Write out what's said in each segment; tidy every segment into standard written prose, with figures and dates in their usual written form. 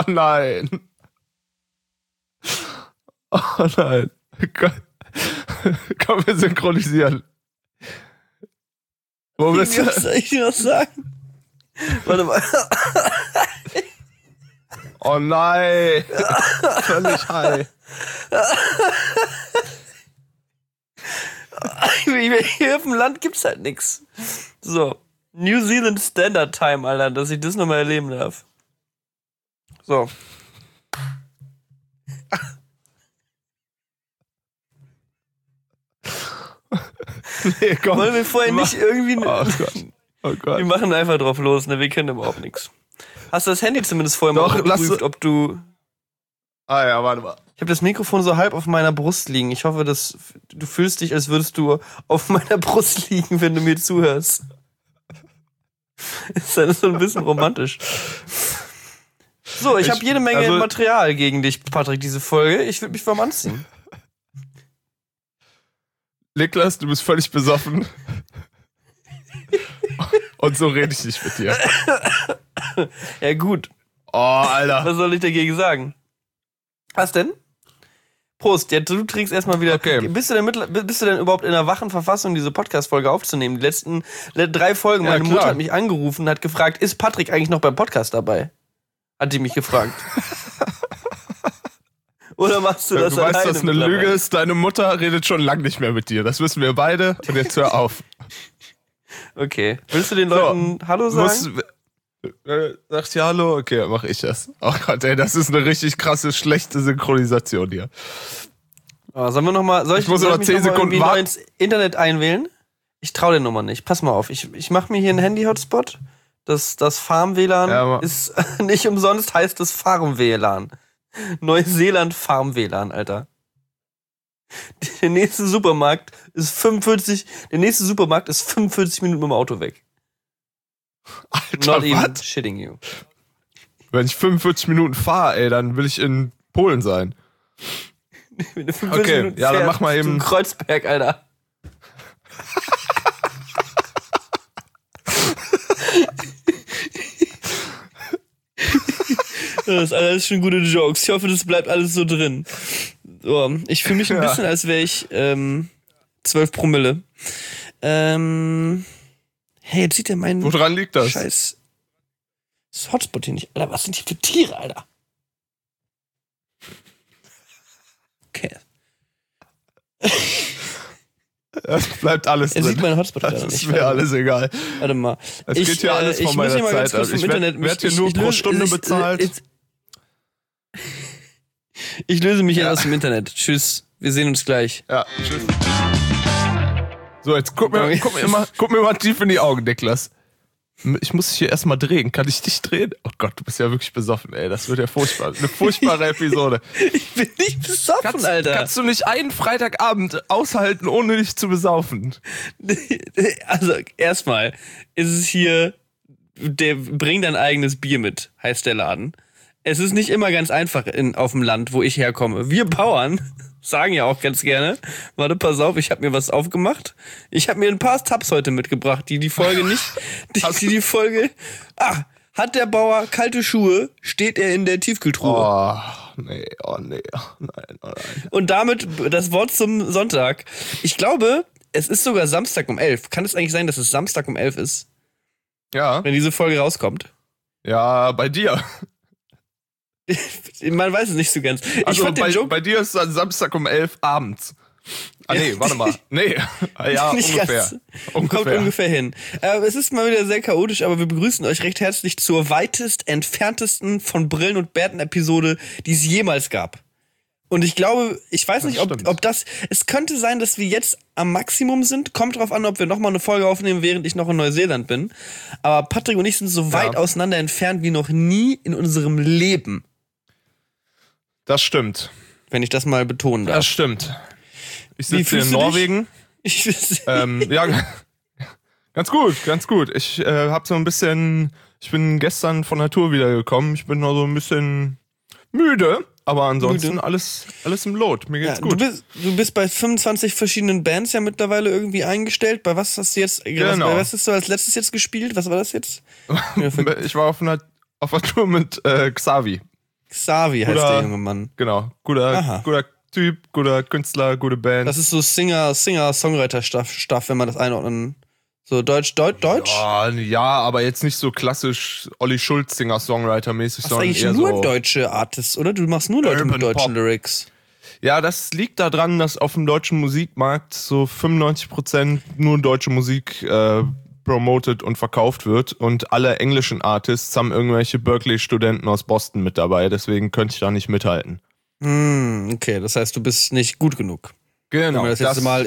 nein. Oh nein. Komm, wir synchronisieren. Wo bist du? Was soll ich dir noch sagen? Warte mal. Oh nein. Völlig high. Hier auf dem Land gibt's halt nix. So. New Zealand Standard Time, Alter, dass ich das nochmal erleben darf. So. Nee, komm. Wollen wir vorher nicht irgendwie... Oh Gott. Oh Gott. Wir machen einfach drauf los, ne? Wir können überhaupt nichts. Hast du das Handy zumindest vorher mal geprüft, ob du... Ah ja, warte mal. Ich habe das Mikrofon so halb auf meiner Brust liegen. Ich hoffe, du fühlst dich, als würdest du auf meiner Brust liegen, wenn du mir zuhörst. Ist das so ein bisschen romantisch. So, ich habe jede Menge Material gegen dich, Patrick, diese Folge. Ich würde mich warm anziehen. Niklas, du bist völlig besoffen. Und so rede ich nicht mit dir. Ja, gut. Oh, Alter. Was soll ich dagegen sagen? Was denn? Prost, ja, du trinkst erstmal wieder. Okay. Bist du denn überhaupt in der wachen Verfassung, diese Podcast-Folge aufzunehmen? Die letzten 3 Folgen, meine Mutter hat mich angerufen und hat gefragt, ist Patrick eigentlich noch beim Podcast dabei? Hat die mich gefragt. Oder machst du das alleine? Du weißt, dass eine mittlerweile? Lüge ist. Deine Mutter redet schon lange nicht mehr mit dir. Das wissen wir beide. Und jetzt hör auf. Okay. Willst du den Leuten Hallo sagen? Sagst du Hallo? Okay, dann mach ich das. Oh Gott, ey, das ist eine richtig krasse, schlechte Synchronisation hier. Sollen wir nochmal, soll ich muss aber 10 Sekunden warten. ins Internet einwählen? Ich trau der Nummer nicht. Pass mal auf, ich mach mir hier einen Handy-Hotspot. Das Farm-WLAN ist nicht umsonst, heißt das Farm-WLAN. Neuseeland Farm-WLAN, Alter. Der nächste Supermarkt ist 45 Minuten mit dem Auto weg. Alter, Not even shitting you. Wenn ich 45 Minuten fahre, ey, dann will ich in Polen sein. Wenn du 45 Okay, Minuten ja, dann fährst, mach mal eben. zum Kreuzberg, Alter. Das ist alles schon gute Jokes. Ich hoffe, das bleibt alles so drin. So, ich fühle mich ein bisschen, als wäre ich 12 Promille. Hey, jetzt sieht er meinen... Woran liegt das? Scheiß... Das Hotspot hier nicht. Alter, was sind hier für Tiere, Alter? Okay. Das bleibt alles drin. Er sieht meinen Hotspot das gerade ist nicht. mir alles egal. Warte mal. Es geht hier alles von meiner Zeit ab. Ich werde hier nur pro Stunde bezahlt. Ich löse mich hier aus dem Internet. Tschüss. Wir sehen uns gleich. Ja, tschüss. So, jetzt guck mir mal tief in die Augen, Niklas. Ich muss dich hier erstmal drehen. Kann ich dich drehen? Oh Gott, du bist ja wirklich besoffen, ey. Das wird ja furchtbar. Eine furchtbare Episode. Ich bin nicht besoffen, Alter. Kannst du nicht einen Freitagabend aushalten, ohne dich zu besaufen? Also, erstmal ist es hier, bring dein eigenes Bier mit, heißt der Laden. Es ist nicht immer ganz einfach auf dem Land, wo ich herkomme. Wir Bauern sagen ja auch ganz gerne, warte, pass auf, ich habe mir was aufgemacht. Ich habe mir ein paar Tabs heute mitgebracht, die Folge nicht, die Folge, hat der Bauer kalte Schuhe, steht er in der Tiefkühltruhe. Oh nee, nein. Und damit das Wort zum Sonntag. Ich glaube, es ist sogar Samstag um 11. Kann es eigentlich sein, dass es Samstag um 11 ist? Ja. Wenn diese Folge rauskommt? Ja, bei dir. Man weiß es nicht so ganz. Also ich fand den Joke bei dir ist dann Samstag um 11 abends. Nee, warte mal. Nee. Ja, nicht ungefähr. Kommt ungefähr hin. Es ist mal wieder sehr chaotisch, aber wir begrüßen euch recht herzlich zur entferntesten von Brillen und Bärten Episode, die es jemals gab. Und ich glaube, ich weiß nicht, ob das, es könnte sein, dass wir jetzt am Maximum sind. Kommt drauf an, ob wir nochmal eine Folge aufnehmen, während ich noch in Neuseeland bin. Aber Patrick und ich sind so weit auseinander entfernt wie noch nie in unserem Leben. Das stimmt. Wenn ich das mal betonen darf. Das stimmt. Ich sitze in Norwegen. Ja, ganz gut. Ich habe so ein bisschen, ich bin gestern von der Tour wiedergekommen. Ich bin noch so ein bisschen müde, aber ansonsten alles im Lot. Mir geht's gut. Du bist bei 25 verschiedenen Bands ja mittlerweile irgendwie eingestellt. Bei was hast du jetzt, genau. Bei was hast du als letztes jetzt gespielt? Was war das jetzt? Ich war auf einer Tour mit Xavi. Xavi heißt der junge Mann. Genau, guter Typ, guter Künstler, gute Band. Das ist so Singer-Songwriter-Stuff, wenn man das einordnen. So Deutsch? Ja, aber jetzt nicht so klassisch Olli Schulz Singer-Songwriter-mäßig, sondern eigentlich eher nur so deutsche Artists, oder? Du machst nur Leute mit deutschen Lyrics. Ja, das liegt daran, dass auf dem deutschen Musikmarkt so 95% nur deutsche Musik promoted und verkauft wird und alle englischen Artists haben irgendwelche Berkeley-Studenten aus Boston mit dabei, deswegen könnte ich da nicht mithalten. Okay, das heißt, du bist nicht gut genug. Genau. Du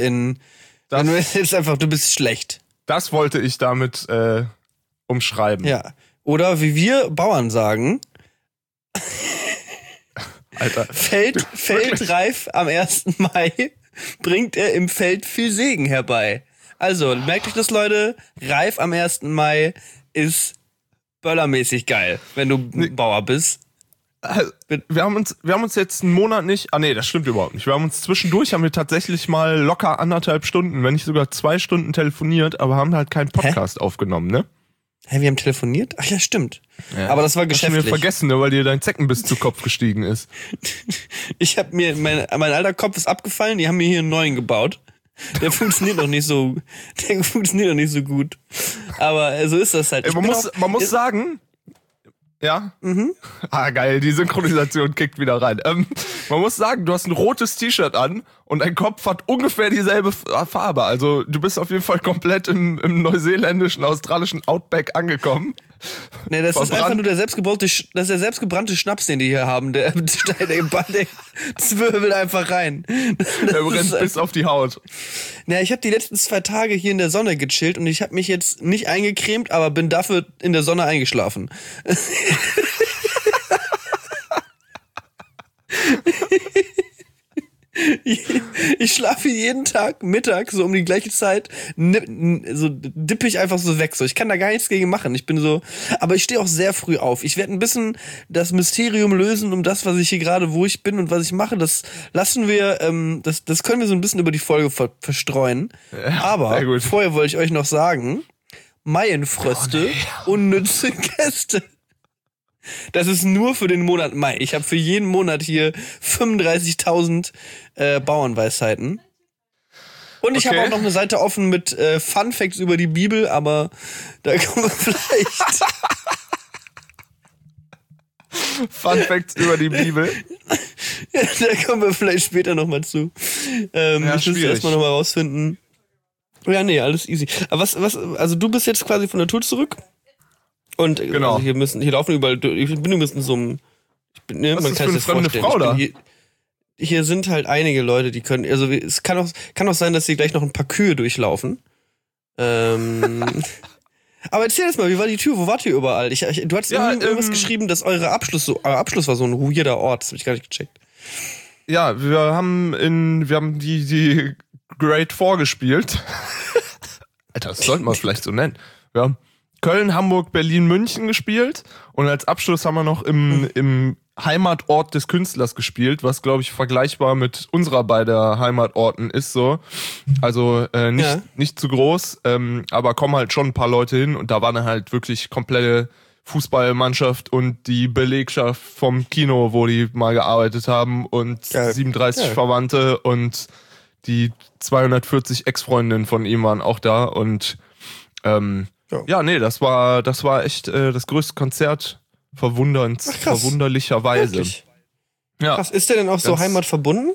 bist schlecht. Das wollte ich damit umschreiben. Ja. Oder wie wir Bauern sagen, Alter. Feldreif am 1. Mai bringt er im Feld viel Segen herbei. Also, merkt euch das, Leute, reif am 1. Mai ist böllermäßig geil, wenn du Bauer bist. Wir haben uns jetzt einen Monat nicht, das stimmt überhaupt nicht. Wir haben uns zwischendurch, tatsächlich mal locker 1,5 Stunden, wenn nicht sogar 2 Stunden telefoniert, aber haben halt keinen Podcast aufgenommen, ne? Wir haben telefoniert? Ach ja, stimmt. Ja. Aber das war geschäftlich. Hast du mir vergessen, ne, weil dir dein Zeckenbiss zu Kopf gestiegen ist. Ich habe mir, mein alter Kopf ist abgefallen, die haben mir hier einen neuen gebaut. Der funktioniert noch nicht so gut. Aber so ist das halt. Man muss sagen, ja? Geil, die Synchronisation kickt wieder rein. Man muss sagen, du hast ein rotes T-Shirt an und dein Kopf hat ungefähr dieselbe Farbe. Also du bist auf jeden Fall komplett im neuseeländischen, australischen Outback angekommen. Nee, das ist einfach nur der selbstgebrannte Schnaps, den die hier haben. Der zwirbelt einfach rein. Der brennt bis auf die Haut. Na, ich habe die letzten 2 Tage hier in der Sonne gechillt und ich habe mich jetzt nicht eingecremt, aber bin dafür in der Sonne eingeschlafen. Ich schlafe jeden Tag Mittag so um die gleiche Zeit, so dippe ich einfach so weg. So, ich kann da gar nichts gegen machen. Ich bin so, aber ich stehe auch sehr früh auf. Ich werde ein bisschen das Mysterium lösen um das, was ich hier gerade, wo ich bin und was ich mache. Das lassen wir, das können wir so ein bisschen über die Folge verstreuen. Ja, aber vorher wollte ich euch noch sagen, Maienfröste, unnütze Gäste. Das ist nur für den Monat Mai. Ich habe für jeden Monat hier 35.000 Bauernweisheiten. Und ich habe auch noch eine Seite offen mit Fun Facts über die Bibel, aber da kommen wir vielleicht. Fun Facts über die Bibel? Ja, da kommen wir vielleicht später nochmal zu. Ich muss erstmal nochmal rausfinden. Ja, nee, alles easy. Aber also du bist jetzt quasi von der Tour zurück? Und genau. Also hier laufen überall, ich bin übrigens in so einem, was ist das für eine fremde Frau da? Hier sind halt einige Leute, die können, also es kann auch sein, dass sie gleich noch ein paar Kühe durchlaufen. Aber erzähl jetzt mal, wie war die Tür? Wo wart ihr überall? Du hattest irgendwas geschrieben, dass euer Abschluss war so ein weirder Ort, das hab ich gar nicht gecheckt. Ja, wir haben die Great Four gespielt. Alter, das sollte man vielleicht so nennen. Ja. Köln, Hamburg, Berlin, München gespielt und als Abschluss haben wir noch im Heimatort des Künstlers gespielt, was, glaube ich, vergleichbar mit unserer beider Heimatorten ist so. Also nicht zu groß, aber kommen halt schon ein paar Leute hin und da war dann halt wirklich komplette Fußballmannschaft und die Belegschaft vom Kino, wo die mal gearbeitet haben und 37 Verwandte und die 240 Ex-Freundinnen von ihm waren auch da und ja, nee, das war echt das größte Konzert verwunderlicherweise. Wirklich? Ja. Krass, ist der denn auch so heimatverbunden?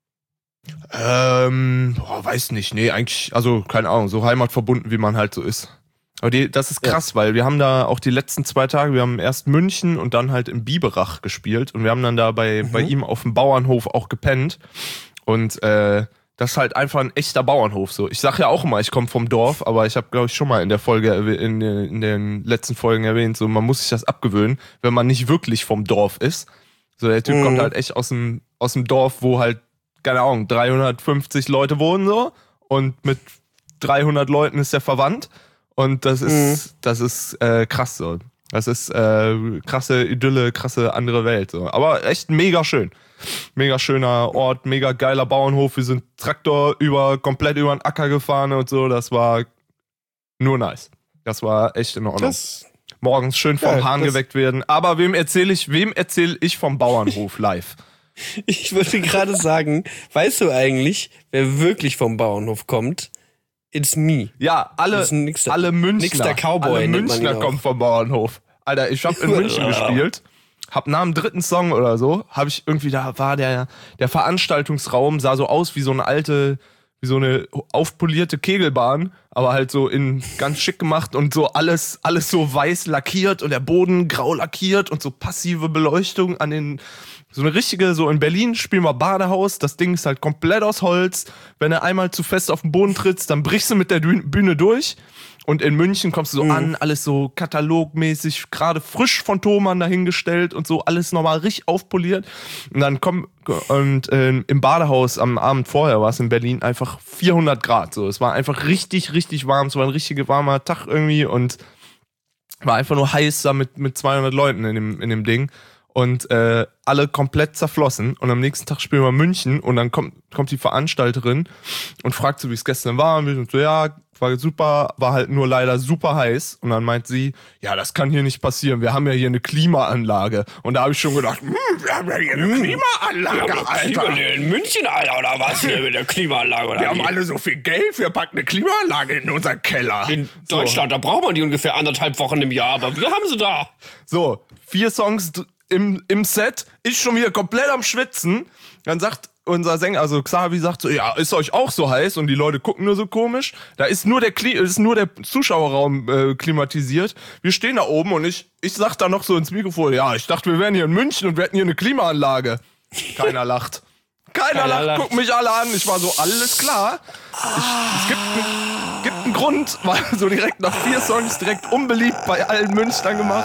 Weiß nicht, nee, eigentlich, also keine Ahnung, so heimatverbunden, wie man halt so ist. Aber das ist krass, weil wir haben da auch die letzten 2 Tage, wir haben erst München und dann halt im Biberach gespielt und wir haben dann da bei ihm auf dem Bauernhof auch gepennt und das ist halt einfach ein echter Bauernhof so. Ich sag ja auch immer, ich komme vom Dorf, aber ich habe, glaube ich, schon mal in der Folge, in den letzten Folgen erwähnt, so man muss sich das abgewöhnen, wenn man nicht wirklich vom Dorf ist. So der Typ kommt halt echt aus dem Dorf, wo halt, keine Ahnung, 350 Leute wohnen so und mit 300 Leuten ist er verwandt und das ist krass so. Das ist krasse Idylle, krasse andere Welt so. Aber echt mega schön. Mega schöner Ort, mega geiler Bauernhof. Wir sind Traktor komplett über den Acker gefahren und so. Das war nur nice. Das war echt in Ordnung. morgens schön vom Hahn geweckt werden. Aber wem erzähle ich vom Bauernhof live? Ich würde gerade sagen, weißt du eigentlich, wer wirklich vom Bauernhof kommt? It's me. Ja, alle Münchner. Cowboy, alle Münchner kommen vom Bauernhof. Alter, ich habe in München gespielt. Hab nach dem 3. Song oder so, habe ich irgendwie, da war der Veranstaltungsraum, sah so aus wie so eine aufpolierte Kegelbahn, aber halt so in ganz schick gemacht und so alles so weiß lackiert und der Boden grau lackiert und so passive Beleuchtung so eine richtige, so in Berlin spielen wir Badehaus, das Ding ist halt komplett aus Holz. Wenn du einmal zu fest auf den Boden trittst, dann brichst du mit der Bühne durch. Und in München kommst du so an, alles so katalogmäßig, gerade frisch von Thomann dahingestellt und so, alles nochmal richtig aufpoliert. Und dann im Badehaus am Abend vorher war es in Berlin einfach 400 Grad. So. Es war einfach richtig, richtig warm. Es war ein richtig warmer Tag irgendwie und war einfach nur heiß da mit 200 Leuten in dem Ding. Und alle komplett zerflossen. Und am nächsten Tag spielen wir München und dann kommt die Veranstalterin und fragt so, wie es gestern war. Und wir sind so, ja, war super, war halt nur leider super heiß. Und dann meint sie, ja, das kann hier nicht passieren. Wir haben ja hier eine Klimaanlage. Und da habe ich schon gedacht, wir haben ja hier eine Klimaanlage, Alter. In München, Alter, oder was hier mit der Klimaanlage? Oder wir haben alle so viel Geld, wir packen eine Klimaanlage in unseren Keller. In Deutschland, da braucht man die ungefähr 1,5 Wochen im Jahr, aber wir haben sie da. So, 4 Songs im Set, ich schon wieder komplett am Schwitzen. Dann sagt unser Sänger, also Xavi sagt so, ja, ist euch auch so heiß? Und die Leute gucken nur so komisch. Da ist nur der Zuschauerraum klimatisiert. Wir stehen da oben und ich sag da noch so ins Mikrofon, ja, ich dachte, wir wären hier in München und wir hätten hier eine Klimaanlage. Keiner lacht. Keiner lacht, guckt mich alle an. Ich war so, alles klar. Es gibt einen Grund, war so direkt nach 4 Songs direkt unbeliebt bei allen Münchnern gemacht.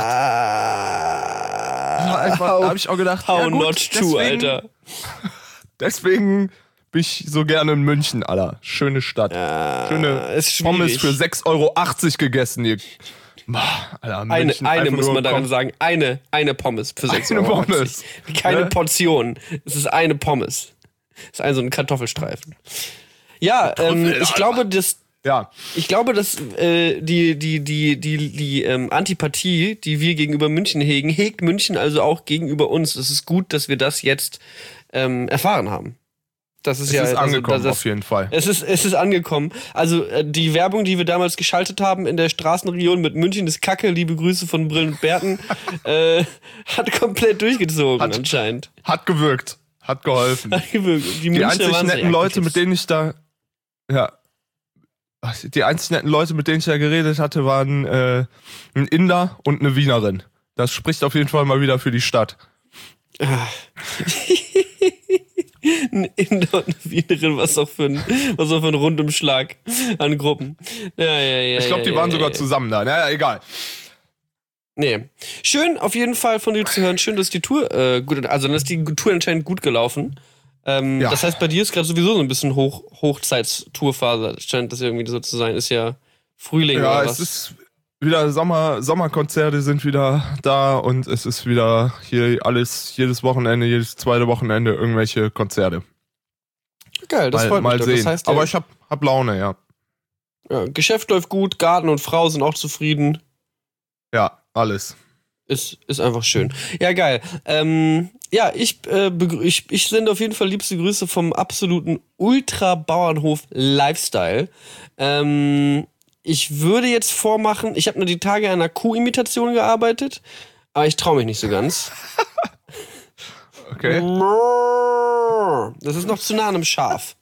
Da habe ich auch gedacht, how not true, Alter. Deswegen bin ich so gerne in München, Alter. Schöne Stadt. Schöne Pommes für 6,80 Euro gegessen hier. Alter, München, eine muss man daran sagen. Eine Pommes für 6 Euro. Eine Pommes. Keine Portion. Es ist eine Pommes. Es ist so ein Kartoffelstreifen. Ja, ich glaube, dass die Antipathie, die wir gegenüber München hegen, hegt München also auch gegenüber uns. Es ist gut, dass wir das jetzt erfahren haben. Es ist angekommen, auf jeden Fall. Es ist angekommen. Also die Werbung, die wir damals geschaltet haben in der Straßenregion mit München ist Kacke, liebe Grüße von Brillen und Bärten, hat komplett durchgezogen anscheinend. Hat gewirkt. Hat geholfen. Die einzig netten Leute, mit denen ich da geredet hatte, waren ein Inder und eine Wienerin. Das spricht auf jeden Fall mal wieder für die Stadt. Ein Inder und eine Wienerin, was auch für ein Rundumschlag an Gruppen. Ich glaube, die waren sogar zusammen da. Naja, egal. Nee. Schön auf jeden Fall von dir zu hören. Schön, dass die Tour dann ist die Tour anscheinend gut gelaufen. Das heißt, bei dir ist gerade sowieso so ein bisschen Hochzeitstourphase. Scheint das irgendwie so zu sein. Ist ja Frühling oder was? Ja, es ist wieder Sommerkonzerte sind wieder da und es ist wieder hier alles, jedes zweite Wochenende irgendwelche Konzerte. Geil, das freut mich. Mal sehen. Das heißt, aber ich hab Laune, ja. Geschäft läuft gut, Garten und Frau sind auch zufrieden. Ja, alles. Ist einfach schön. Ja, geil. Ich sende auf jeden Fall liebste Grüße vom absoluten Ultra-Bauernhof-Lifestyle. Ich würde jetzt vormachen, ich habe nur die Tage an einer Kuh-Imitation gearbeitet, aber ich traue mich nicht so ganz. Okay. Das ist noch zu nah an einem Schaf.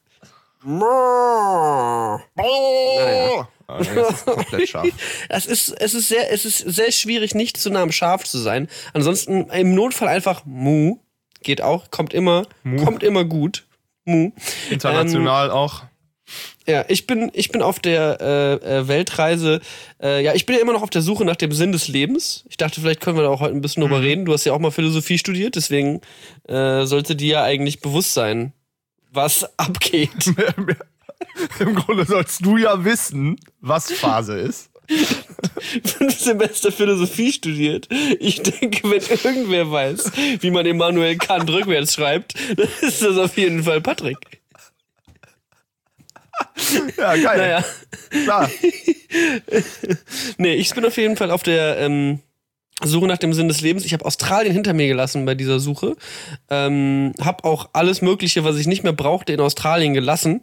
Naja. Das ist komplett scharf. Es ist sehr schwierig, nicht zu nah am Schaf zu sein. Ansonsten im Notfall einfach Mu. Geht auch, kommt immer gut. Mu. International auch. Ja, ich bin auf der Weltreise. Ich bin ja immer noch auf der Suche nach dem Sinn des Lebens. Ich dachte, vielleicht können wir da auch heute ein bisschen drüber reden. Du hast ja auch mal Philosophie studiert, deswegen sollte dir ja eigentlich bewusst sein, was abgeht. Im Grunde sollst du ja wissen, was Phase ist. 5 Semester Philosophie studiert. Ich denke, wenn irgendwer weiß, wie man Immanuel Kant rückwärts schreibt, dann ist das auf jeden Fall Patrick. Ja, geil. Naja. Klar. Nee, ich bin auf jeden Fall auf der Suche nach dem Sinn des Lebens. Ich habe Australien hinter mir gelassen bei dieser Suche. Hab auch alles Mögliche, was ich nicht mehr brauchte, in Australien gelassen.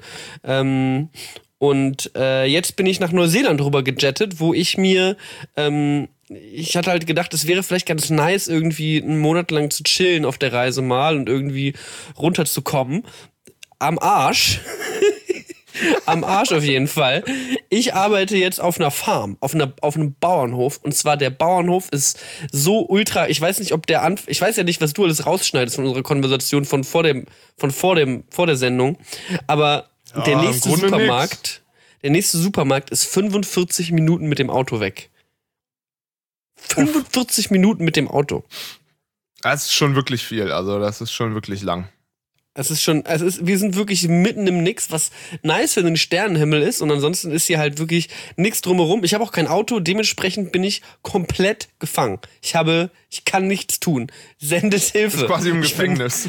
Und jetzt bin ich nach Neuseeland rüber gejettet, wo ich mir ich hatte halt gedacht, es wäre vielleicht ganz nice, irgendwie einen Monat lang zu chillen auf der Reise mal und irgendwie runterzukommen. Am Arsch. Am Arsch auf jeden Fall. Ich arbeite jetzt auf einer Farm, auf einem Bauernhof. Und zwar der Bauernhof ist so ultra, ich weiß nicht, ob ich weiß ja nicht, was du alles rausschneidest von unserer Konversation von vor der Sendung. Aber ja, der nächste Supermarkt ist 45 Minuten mit dem Auto weg. 45 Minuten mit dem Auto. Das ist schon wirklich viel, also das ist schon wirklich lang. Wir sind wirklich mitten im Nix, was nice für den Sternenhimmel ist und ansonsten ist hier halt wirklich nichts drumherum. Ich habe auch kein Auto, dementsprechend bin ich komplett gefangen. Ich kann nichts tun. Sendet Hilfe. Das ist quasi im Gefängnis.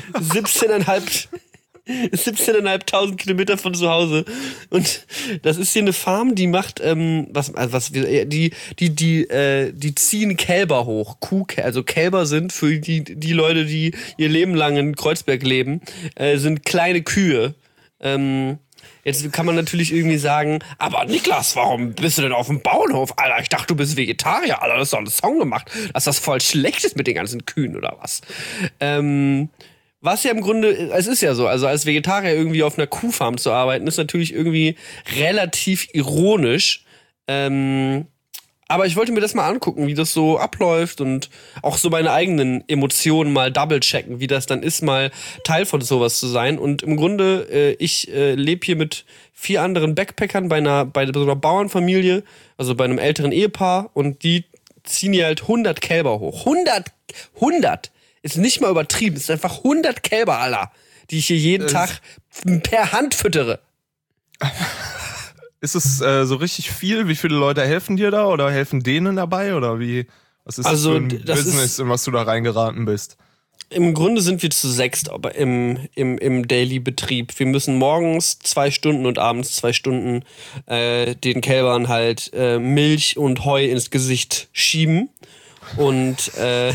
17.500 Kilometer von zu Hause. Und das ist hier eine Farm, die macht, die ziehen Kälber hoch. Also Kälber sind für die Leute, die ihr Leben lang in Kreuzberg leben, sind kleine Kühe. Jetzt kann man natürlich irgendwie sagen, aber Niklas, warum bist du denn auf dem Bauernhof? Alter, ich dachte, du bist Vegetarier. Alter, du hast doch einen Song gemacht, dass das voll schlecht ist mit den ganzen Kühen oder was? Was ja im Grunde, es ist ja so, also als Vegetarier irgendwie auf einer Kuhfarm zu arbeiten, ist natürlich irgendwie relativ ironisch. Aber ich wollte mir das mal angucken, wie das so abläuft und auch so meine eigenen Emotionen mal double-checken, wie das dann ist, mal Teil von sowas zu sein. Und im Grunde, ich lebe hier mit 4 anderen Backpackern bei so einer Bauernfamilie, also bei einem älteren Ehepaar, und die ziehen hier halt 100 Kälber hoch. 100! Ist nicht mal übertrieben, es sind einfach 100 Kälber, Alter, die ich hier jeden Tag per Hand füttere. Ist es so richtig viel? Wie viele Leute helfen dir da oder helfen denen dabei? Oder wie? Was ist das für ein Business, in was du da reingeraten bist? Im Grunde sind wir zu 6 aber im Daily-Betrieb. Wir müssen morgens 2 Stunden und abends 2 Stunden den Kälbern halt Milch und Heu ins Gesicht schieben. Und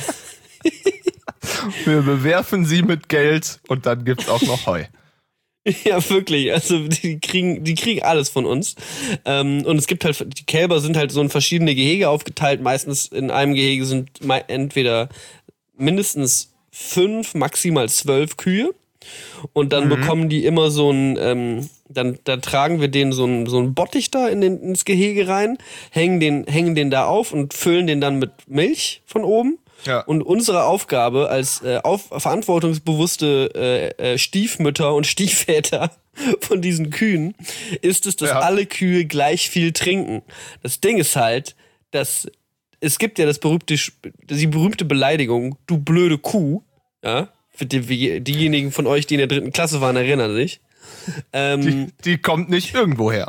wir bewerfen sie mit Geld und dann gibt's auch noch Heu. Ja, wirklich. Also die kriegen alles von uns. Und es gibt halt, die Kälber sind halt so in verschiedene Gehege aufgeteilt. Meistens in einem Gehege sind entweder mindestens 5, maximal 12 Kühe. Und dann bekommen die immer so ein, dann tragen wir denen so einen Bottich da ins Gehege rein, hängen den da auf und füllen den dann mit Milch von oben. Ja. Und unsere Aufgabe als verantwortungsbewusste Stiefmütter und Stiefväter von diesen Kühen ist es, dass alle Kühe gleich viel trinken. Das Ding ist halt, dass es gibt ja die berühmte Beleidigung, du blöde Kuh, ja, für diejenigen von euch, die in der 3. Klasse waren, erinnern sich. Die kommt nicht irgendwo her.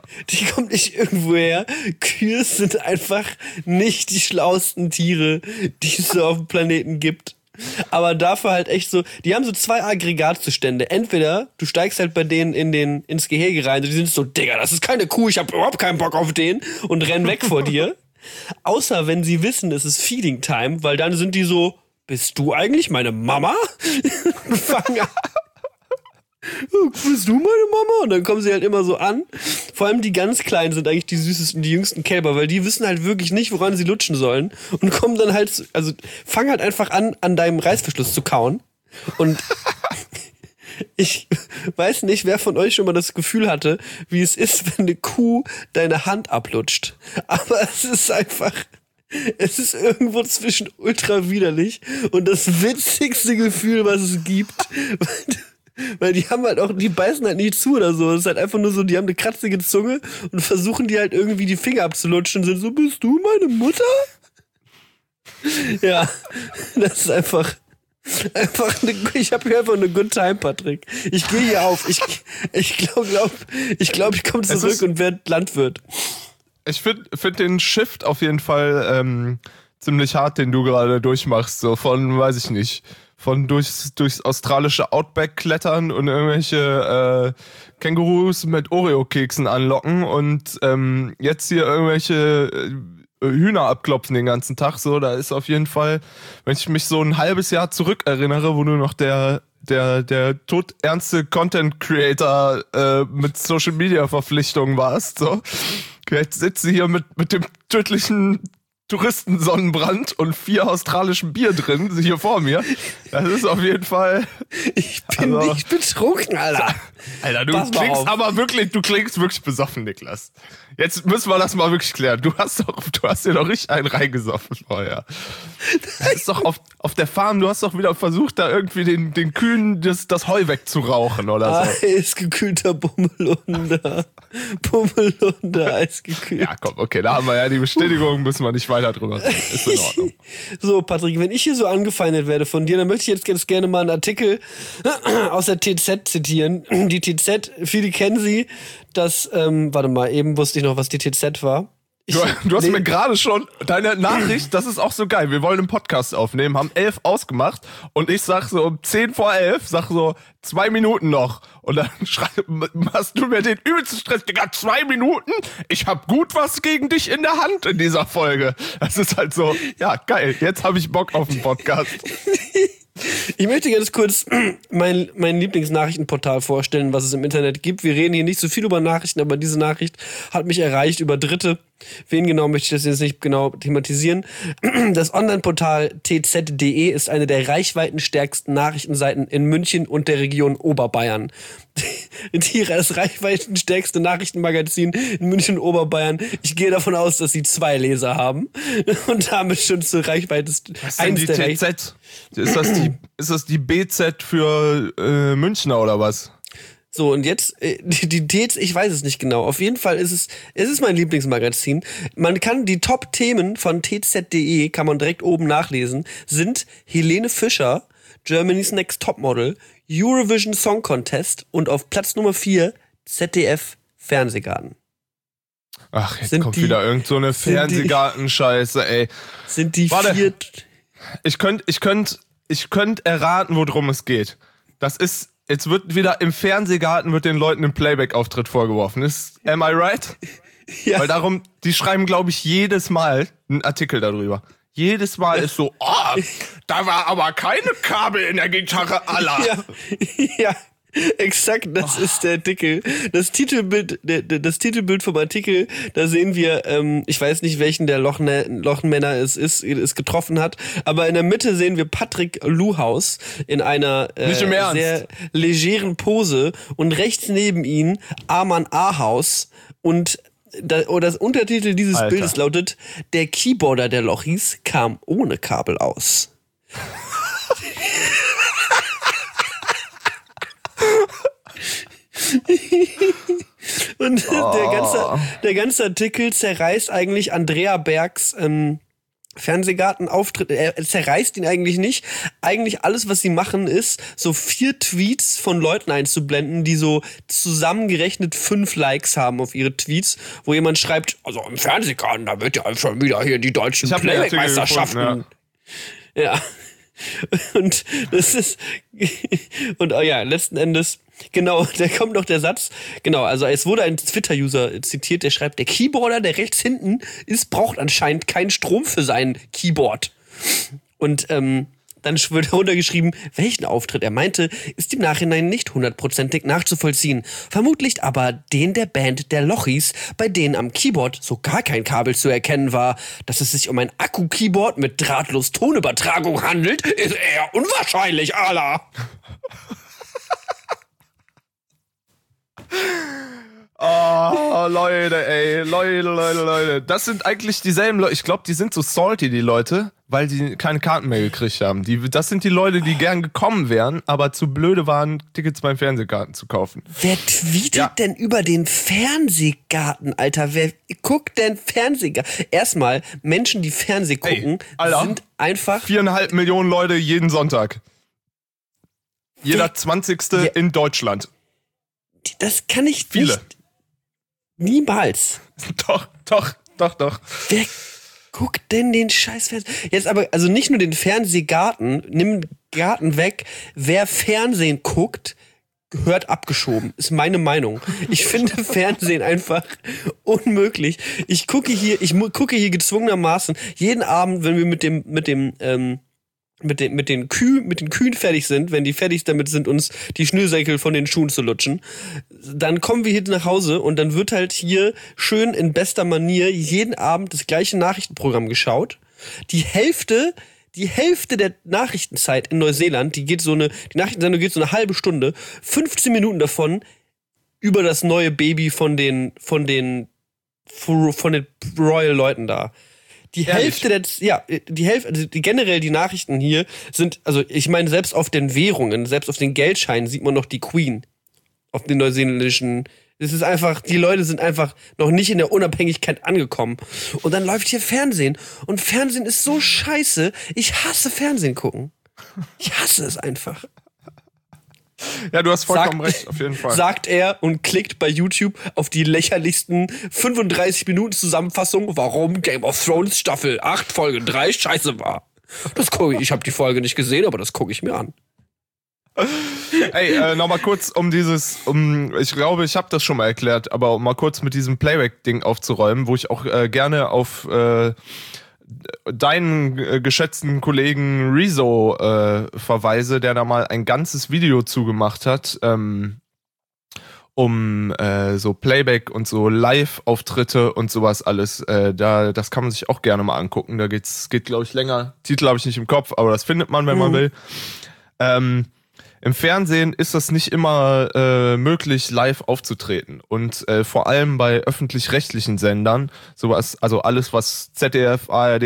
Kühe sind einfach nicht die schlauesten Tiere, die es so auf dem Planeten gibt. Aber dafür halt echt so, die haben so 2 Aggregatzustände. Entweder du steigst halt bei denen ins Gehege rein und die sind so, Digga, das ist keine Kuh, ich hab überhaupt keinen Bock auf den, und rennen weg vor dir. Außer wenn sie wissen, es ist Feeding Time, weil dann sind die so, bist du eigentlich meine Mama? Und fangen an. Bist du meine Mama? Und dann kommen sie halt immer so an. Vor allem die ganz Kleinen sind eigentlich die süßesten, die jüngsten Kälber, weil die wissen halt wirklich nicht, woran sie lutschen sollen. Und kommen dann halt, also fangen halt einfach an deinem Reißverschluss zu kauen. Und ich weiß nicht, wer von euch schon mal das Gefühl hatte, wie es ist, wenn eine Kuh deine Hand ablutscht. Aber es ist irgendwo zwischen ultra widerlich und das witzigste Gefühl, was es gibt. Weil die haben halt auch, die beißen halt nicht zu oder so. Es ist halt einfach nur so, die haben eine kratzige Zunge und versuchen die halt irgendwie die Finger abzulutschen und sind so, bist du meine Mutter? Ja, das ist einfach ich habe hier einfach eine good time, Patrick. Ich gehe hier auf. Ich glaube, ich komme zurück und werde Landwirt. Ich find den Shift auf jeden Fall ziemlich hart, den du gerade durchmachst. So von, weiß ich nicht, durchs australische Outback klettern und irgendwelche Kängurus mit Oreo-Keksen anlocken und jetzt hier irgendwelche Hühner abklopfen den ganzen Tag. So, da ist auf jeden Fall, wenn ich mich so ein halbes Jahr zurück erinnere, wo du noch der todernste Content Creator mit Social Media Verpflichtungen warst, so. Jetzt sitzt sie hier mit dem tödlichen Touristensonnenbrand und 4 australischen Bier drin, hier vor mir. Das ist auf jeden Fall. Ich bin nicht betrunken, Alter. Alter, du klingst wirklich besoffen, Niklas. Jetzt müssen wir das mal wirklich klären. Du hast dir doch richtig einen reingesoffen vorher. Das ist doch auf der Farm, du hast doch wieder versucht, da irgendwie den Kühen das Heu wegzurauchen oder so. Eisgekühlter Bummelunder. Eisgekühlt. Ja, komm, okay, da haben wir ja die Bestätigung, müssen wir nicht weiter drüber reden. Ist in Ordnung. So, Patrick, wenn ich hier so angefeindet werde von dir, dann möchte ich jetzt ganz gerne mal einen Artikel aus der TZ zitieren. Die TZ, viele kennen sie, warte mal, eben wusste ich noch, was die TZ war. Du hast mir gerade schon deine Nachricht, das ist auch so geil, wir wollen einen Podcast aufnehmen, haben 11 ausgemacht und ich sag so um 10 vor 11, sag so 2 Minuten noch und dann hast du mir den übelsten Stress, Digga, 2 Minuten? Ich hab gut was gegen dich in der Hand in dieser Folge. Das ist halt so, ja, geil, jetzt habe ich Bock auf den Podcast. Ich möchte ganz kurz mein Lieblingsnachrichtenportal vorstellen, was es im Internet gibt. Wir reden hier nicht so viel über Nachrichten, aber diese Nachricht hat mich erreicht über Dritte. Wen genau möchte ich das jetzt nicht genau thematisieren. Das Online-Portal tz.de ist eine der reichweitenstärksten Nachrichtenseiten in München und der Region Oberbayern. Das reichweitenstärkste Nachrichtenmagazin in München und Oberbayern. Ich gehe davon aus, dass sie 2 Leser haben und damit schon zur Reichweite Was denn die TZ? Ist das die BZ für Münchner oder was? So, und jetzt, die TZ, ich weiß es nicht genau. Auf jeden Fall ist es mein Lieblingsmagazin. Man kann die Top-Themen von tz.de, kann man direkt oben nachlesen, sind Helene Fischer, Germany's Next Topmodel, Eurovision Song Contest und auf Platz Nummer 4 ZDF Fernsehgarten. Ach, jetzt kommt wieder irgend so eine Fernsehgarten-Scheiße, ey. Sind die Warte, 4... Ich könnte erraten, worum es geht. Jetzt wird wieder im Fernsehgarten den Leuten ein Playback-Auftritt vorgeworfen. Am I right? Ja. Weil die schreiben, glaube ich, jedes Mal einen Artikel darüber. Jedes Mal ist so, da war aber keine Kabel in der Gitarre, Allah. Ja, exakt, das ist der Artikel. Das Titelbild vom Artikel, da sehen wir, ich weiß nicht, welchen der Lochenmänner es getroffen hat, aber in der Mitte sehen wir Patrick Luhaus in einer sehr legeren Pose und rechts neben ihm Arman Ahaus und das Untertitel dieses Bildes lautet: Der Keyboarder der Lochis kam ohne Kabel aus. Und der ganze Artikel zerreißt eigentlich Andrea Bergs Fernsehgartenauftritt. Er zerreißt ihn eigentlich nicht. Eigentlich alles, was sie machen, ist, so 4 Tweets von Leuten einzublenden, die so zusammengerechnet 5 Likes haben auf ihre Tweets, wo jemand schreibt, also im Fernsehgarten, da wird ja schon wieder hier die deutschen Playback-Meisterschaften. Ja. Und das ist, und ja, letzten Endes, genau, da kommt noch der Satz, genau, also es wurde ein Twitter-User zitiert, der schreibt, der Keyboarder, der rechts hinten braucht anscheinend keinen Strom für sein Keyboard. Und dann wird heruntergeschrieben, welchen Auftritt er meinte, ist im Nachhinein nicht 100%ig nachzuvollziehen. Vermutlich aber den der Band der Lochis, bei denen am Keyboard so gar kein Kabel zu erkennen war. Dass es sich um ein Akku-Keyboard mit drahtlos Tonübertragung handelt, ist eher unwahrscheinlich, Allah. Oh, Leute, ey, Leute. Das sind eigentlich dieselben Leute. Ich glaube, die sind so salty, die Leute, weil die keine Karten mehr gekriegt haben. Das sind die Leute, die gern gekommen wären, aber zu blöde waren, Tickets beim Fernsehgarten zu kaufen. Wer tweetet denn über den Fernsehgarten, Alter? Wer guckt denn Fernsehgarten? Erstmal, Menschen, die Fernseh gucken, sind einfach... 4,5 Millionen Leute jeden Sonntag. Jeder 20. in Deutschland. Das kann ich nicht... Niemals. Doch. Wer guckt denn den Scheiß Fernsehen? Jetzt aber, also nicht nur den Fernsehgarten, nimm Garten weg. Wer Fernsehen guckt, gehört abgeschoben, ist meine Meinung. Ich finde Fernsehen einfach unmöglich. Ich gucke hier gezwungenermaßen jeden Abend, wenn wir mit den Kühen fertig sind, wenn die fertig damit sind, uns die Schnürsenkel von den Schuhen zu lutschen, dann kommen wir hier nach Hause und dann wird halt hier schön in bester Manier jeden Abend das gleiche Nachrichtenprogramm geschaut. Die Hälfte der Nachrichtenzeit in Neuseeland, die Nachrichtensendung geht so eine halbe Stunde, 15 Minuten davon über das neue Baby von den Royal-Leuten da. Generell die Nachrichten hier sind, also ich meine, selbst auf den Währungen, selbst auf den Geldscheinen sieht man noch die Queen auf den neuseeländischen. Es ist einfach, die Leute sind einfach noch nicht in der Unabhängigkeit angekommen. Und dann läuft hier Fernsehen. Und Fernsehen ist so scheiße. Ich hasse Fernsehen gucken. Ich hasse es einfach. Ja, du hast vollkommen recht, auf jeden Fall. Sagt er und klickt bei YouTube auf die lächerlichsten 35 Minuten Zusammenfassung, warum Game of Thrones Staffel 8 Folge 3 scheiße war. Ich habe die Folge nicht gesehen, aber das gucke ich mir an. Ey, nochmal kurz ich glaube, ich habe das schon mal erklärt, aber um mal kurz mit diesem Playback-Ding aufzuräumen, wo ich auch gerne auf deinen geschätzten Kollegen Rezo verweise, der da mal ein ganzes Video zugemacht hat, um so Playback und so Live-Auftritte und sowas alles. Das kann man sich auch gerne mal angucken. Geht glaube ich länger. Titel habe ich nicht im Kopf, aber das findet man, wenn man will. Im Fernsehen ist das nicht immer möglich, live aufzutreten. Und vor allem bei öffentlich-rechtlichen Sendern, sowas, also alles, was ZDF, ARD,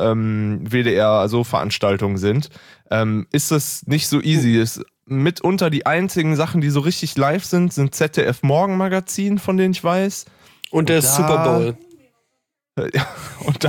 WDR, so Veranstaltungen sind, ist das nicht so easy. Ist mitunter die einzigen Sachen, die so richtig live sind ZDF Morgenmagazin, von denen ich weiß. Und der Super Bowl. Ja, und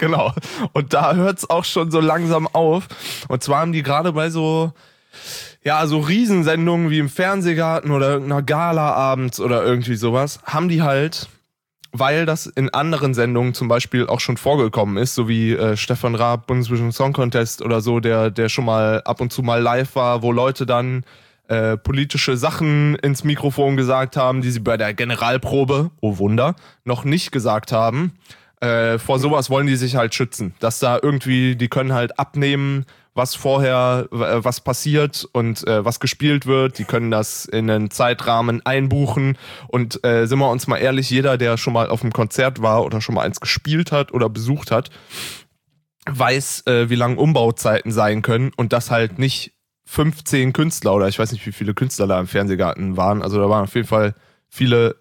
da hört's auch schon so langsam auf. Und zwar haben die gerade bei so Riesensendungen wie im Fernsehgarten oder irgendeiner Gala abends oder irgendwie sowas, haben die halt, weil das in anderen Sendungen zum Beispiel auch schon vorgekommen ist, so wie Stefan Raab, Bundesvision Song Contest oder so, der schon mal ab und zu mal live war, wo Leute dann politische Sachen ins Mikrofon gesagt haben, die sie bei der Generalprobe, oh Wunder, noch nicht gesagt haben. Vor sowas wollen die sich halt schützen, dass da irgendwie, die können halt abnehmen, was vorher, was passiert und was gespielt wird. Die können das in einen Zeitrahmen einbuchen. Und sind wir uns mal ehrlich, jeder, der schon mal auf einem Konzert war oder schon mal eins gespielt hat oder besucht hat, weiß, wie lang Umbauzeiten sein können und das halt nicht 15 Künstler oder ich weiß nicht, wie viele Künstler da im Fernsehgarten waren. Also da waren auf jeden Fall viele.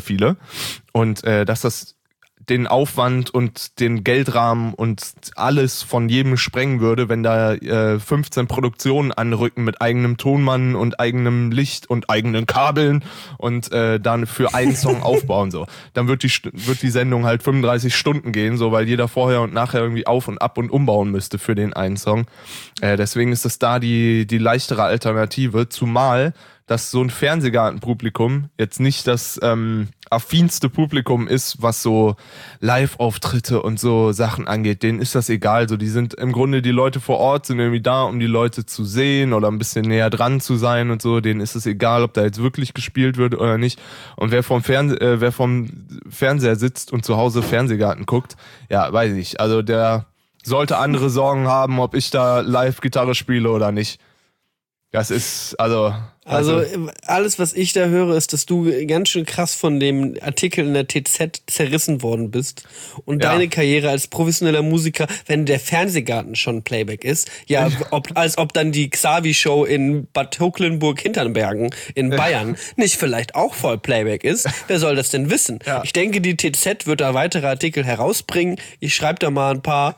Und dass das den Aufwand und den Geldrahmen und alles von jedem sprengen würde, wenn da 15 Produktionen anrücken mit eigenem Tonmann und eigenem Licht und eigenen Kabeln und dann für einen Song aufbauen so. Dann wird die Sendung halt 35 Stunden gehen, so, weil jeder vorher und nachher irgendwie auf und ab und umbauen müsste für den einen Song. Deswegen ist das da die leichtere Alternative, zumal dass so ein Fernsehgartenpublikum jetzt nicht das affinste Publikum ist, was so Live-Auftritte und so Sachen angeht. Denen ist das egal. So, die sind im Grunde, die Leute vor Ort sind irgendwie da, um die Leute zu sehen oder ein bisschen näher dran zu sein und so. Denen ist es egal, ob da jetzt wirklich gespielt wird oder nicht. Und wer vom Fernseher sitzt und zu Hause Fernsehgarten guckt, ja, weiß ich. Also der sollte andere Sorgen haben, ob ich da Live-Gitarre spiele oder nicht. Das ist, also alles, was ich da höre, ist, dass du ganz schön krass von dem Artikel in der TZ zerrissen worden bist und deine Karriere als professioneller Musiker, wenn der Fernsehgarten schon Playback ist, ja, als ob dann die Xavi-Show in Bad Hochlenburg-Hinternbergen in Bayern nicht vielleicht auch voll Playback ist. Wer soll das denn wissen? Ja. Ich denke, die TZ wird da weitere Artikel herausbringen. Ich schreibe denen mal ein paar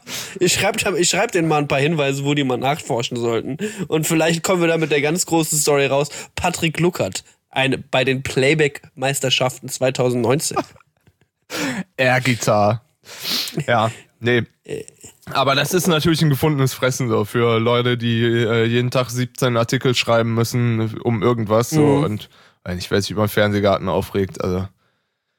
Hinweise, wo die mal nachforschen sollten. Und vielleicht kommen wir da mit der ganz großen Story raus. Patrick Luckert, bei den Playback-Meisterschaften 2019. Air-Gitarre. Ja, nee. Aber das ist natürlich ein gefundenes Fressen so für Leute, die jeden Tag 17 Artikel schreiben müssen um irgendwas so und ich weiß nicht, über den Fernsehgarten aufregt. Also.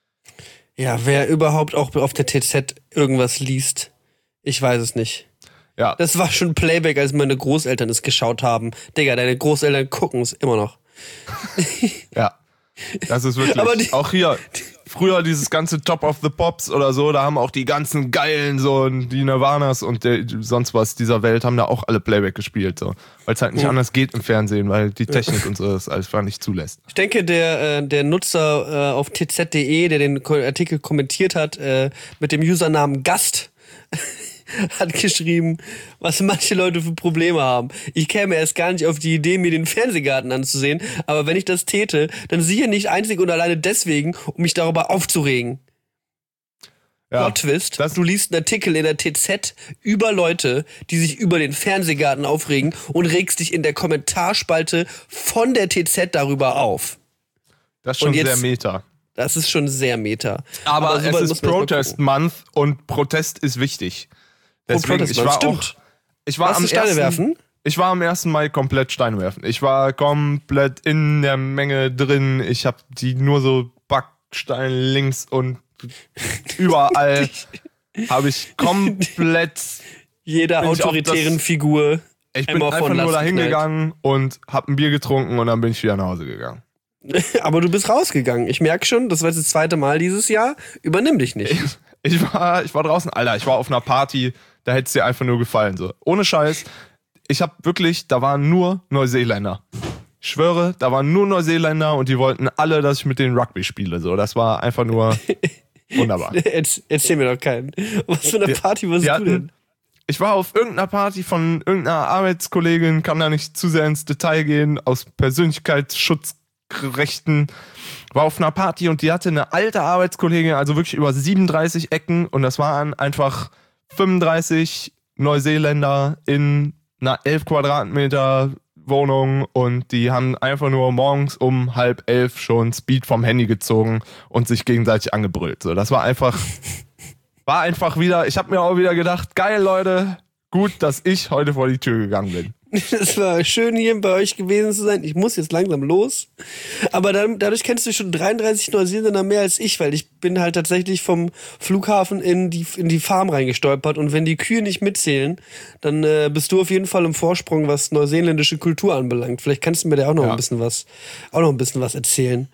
Ja, wer überhaupt auch auf der TZ irgendwas liest, ich weiß es nicht. Ja. Das war schon Playback, als meine Großeltern es geschaut haben. Digga, deine Großeltern gucken es immer noch. Ja. Das ist wirklich. Aber auch hier, früher dieses ganze Top of the Pops oder so, da haben auch die ganzen geilen, so die Nirvanas und sonst was dieser Welt, haben da auch alle Playback gespielt. So. Weil es halt nicht anders geht im Fernsehen, weil die Technik und so das einfach nicht zulässt. Ich denke, der Nutzer auf tz.de, der den Artikel kommentiert hat, mit dem Usernamen Gast, hat geschrieben, was manche Leute für Probleme haben. Ich käme erst gar nicht auf die Idee, mir den Fernsehgarten anzusehen, aber wenn ich das täte, dann sicher nicht einzig und alleine deswegen, um mich darüber aufzuregen. Ja, Plot-Twist, du liest einen Artikel in der TZ über Leute, die sich über den Fernsehgarten aufregen und regst dich in der Kommentarspalte von der TZ darüber auf. Das ist schon sehr meta. Das ist schon sehr meta. Aber es ist Protest Month und Protest ist wichtig. Deswegen, ich war am 1. Mai komplett Steine werfen. Ich war komplett in der Menge drin. Ich habe die nur so Backsteine links und überall habe ich komplett jeder autoritären Figur. Ich bin einfach nur da hingegangen und habe ein Bier getrunken und dann bin ich wieder nach Hause gegangen. Aber du bist rausgegangen. Ich merke schon, das war jetzt das 2. Mal dieses Jahr. Übernimm dich nicht. Ich war draußen, Alter, ich war auf einer Party, da hätte es dir einfach nur gefallen. So. Ohne Scheiß. Ich hab wirklich, da waren nur Neuseeländer. Ich schwöre, da waren nur Neuseeländer und die wollten alle, dass ich mit denen Rugby spiele. So, das war einfach nur wunderbar. Erzähl mir doch keinen. Was für eine Party warst du denn? Ich war auf irgendeiner Party von irgendeiner Arbeitskollegin, kann da nicht zu sehr ins Detail gehen, aus Persönlichkeitsschutzrechten. War auf einer Party und die hatte eine alte Arbeitskollegin, also wirklich über 37 Ecken und das waren einfach 35 Neuseeländer in einer 11 Quadratmeter Wohnung und die haben einfach nur morgens um 10:30 schon Speed vom Handy gezogen und sich gegenseitig angebrüllt. So, das war einfach wieder, ich habe mir auch wieder gedacht, geil Leute, gut, dass ich heute vor die Tür gegangen bin. Es war schön, hier bei euch gewesen zu sein. Ich muss jetzt langsam los. Aber dadurch kennst du schon 33 Neuseeländer mehr als ich, weil ich bin halt tatsächlich vom Flughafen in die Farm reingestolpert. Und wenn die Kühe nicht mitzählen, dann bist du auf jeden Fall im Vorsprung, was neuseeländische Kultur anbelangt. Vielleicht kannst du mir da auch noch ein bisschen was erzählen.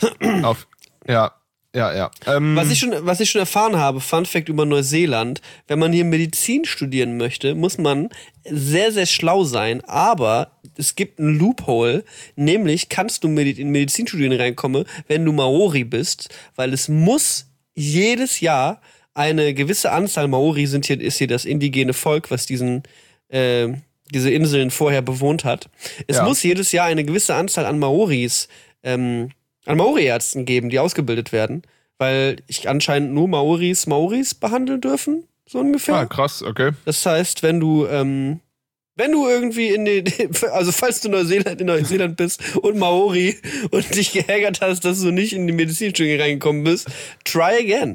Ja. Was ich schon erfahren habe, Fun Fact über Neuseeland, wenn man hier Medizin studieren möchte, muss man sehr, sehr schlau sein, aber es gibt einen Loophole, nämlich kannst du in Medizinstudien reinkommen, wenn du Maori bist, weil es muss jedes Jahr eine gewisse Anzahl, Maori ist hier das indigene Volk, was diese Inseln vorher bewohnt hat. Es muss jedes Jahr eine gewisse Anzahl an Maoris an Maori-Ärzten geben, die ausgebildet werden, weil ich anscheinend nur Maoris behandeln dürfen, so ungefähr. Ah, krass, okay. Das heißt, wenn du irgendwie falls du in Neuseeland bist und Maori und dich geärgert hast, dass du nicht in die Medizinstudie reingekommen bist, try again.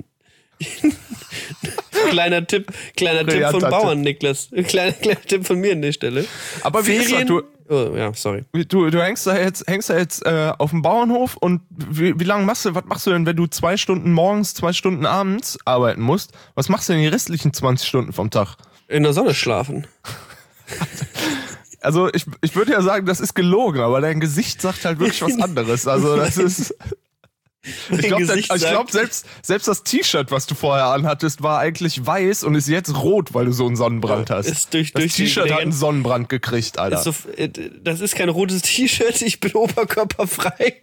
Kleiner Tipp von Bauern, Niklas. Kleiner Tipp von mir an der Stelle. Aber wie gesagt, du hängst da jetzt auf dem Bauernhof und wie lange was machst du denn, wenn du 2 Stunden morgens, 2 Stunden abends arbeiten musst? Was machst du denn die restlichen 20 Stunden vom Tag? In der Sonne schlafen. Also ich würde ja sagen, das ist gelogen, aber dein Gesicht sagt halt wirklich was anderes. Also das ist... Ich glaube, selbst das T-Shirt, was du vorher anhattest, war eigentlich weiß und ist jetzt rot, weil du so einen Sonnenbrand hast. Das T-Shirt hat einen Sonnenbrand gekriegt, Alter. Das ist kein rotes T-Shirt, ich bin oberkörperfrei.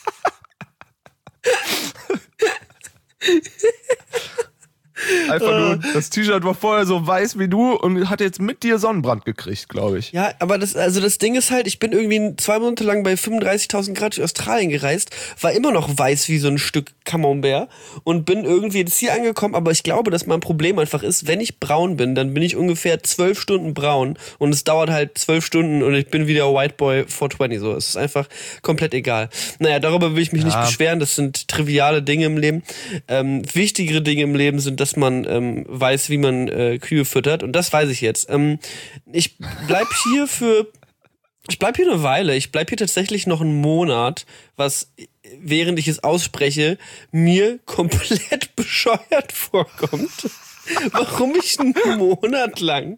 Einfach nur, das T-Shirt war vorher so weiß wie du und hat jetzt mit dir Sonnenbrand gekriegt, glaube ich. Ja, aber das Ding ist halt, ich bin irgendwie 2 Monate lang bei 35.000 Grad durch Australien gereist, war immer noch weiß wie so ein Stück Camembert und bin irgendwie jetzt hier angekommen, aber ich glaube, dass mein Problem einfach ist, wenn ich braun bin, dann bin ich ungefähr 12 Stunden braun und es dauert halt 12 Stunden und ich bin wieder White Boy 420, so. Es ist einfach komplett egal. Naja, darüber will ich mich nicht beschweren, das sind triviale Dinge im Leben. Wichtigere Dinge im Leben sind, dass man weiß, wie man Kühe füttert. Und das weiß ich jetzt. Ich bleib hier eine Weile. Ich bleib hier tatsächlich noch einen Monat, was, während ich es ausspreche, mir komplett bescheuert vorkommt. Warum ich einen Monat lang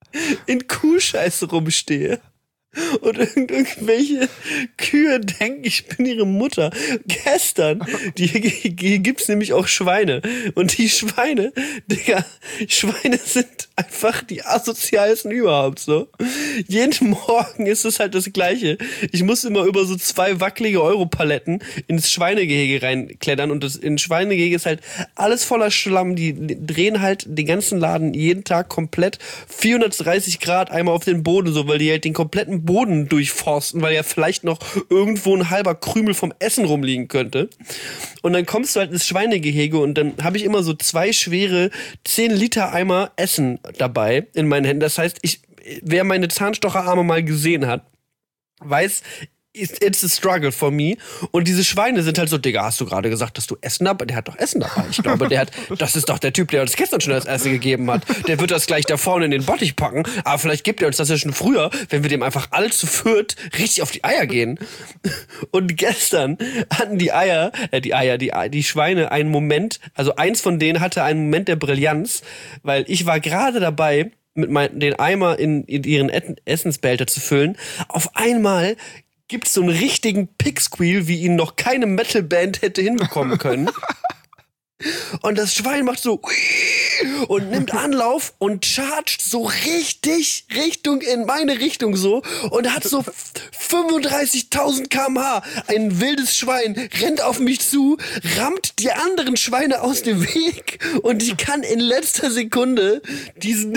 in Kuhscheiße rumstehe. Und irgendwelche Kühe denken, ich bin ihre Mutter. Gestern, hier gibt's nämlich auch Schweine. Und die Schweine, Digga, Schweine sind einfach die asozialsten überhaupt, so. Jeden Morgen ist es halt das Gleiche. Ich muss immer über so 2 wackelige Europaletten ins Schweinegehege reinklettern. Und das in Schweinegehege ist halt alles voller Schlamm. Die drehen halt den ganzen Laden jeden Tag komplett 430 Grad einmal auf den Boden, so, weil die halt den kompletten Boden durchforsten, weil ja vielleicht noch irgendwo ein halber Krümel vom Essen rumliegen könnte. Und dann kommst du halt ins Schweinegehege und dann habe ich immer so 2 schwere 10 Liter Eimer Essen dabei in meinen Händen. Das heißt, wer meine Zahnstocherarme mal gesehen hat, weiß, it's a struggle for me. Und diese Schweine sind halt so, Digga, hast du gerade gesagt, dass du Essen dabei? Der hat doch Essen dabei. Ich glaube, das ist doch der Typ, der uns gestern schon das Essen gegeben hat. Der wird das gleich da vorne in den Bottich packen. Aber vielleicht gibt er uns das ja schon früher, wenn wir dem einfach alle zu viert richtig auf die Eier gehen. Und gestern hatten die Schweine einen Moment, also eins von denen hatte einen Moment der Brillanz, weil ich war gerade dabei, den Eimer in ihren Essensbehälter zu füllen. Auf einmal gibt's so einen richtigen Pig-Squeal, wie ihn noch keine Metal-Band hätte hinbekommen können. Und das Schwein macht so und nimmt Anlauf und chargt so richtig in meine Richtung so und hat so 35.000 km/h. Ein wildes Schwein rennt auf mich zu, rammt die anderen Schweine aus dem Weg und ich kann in letzter Sekunde diese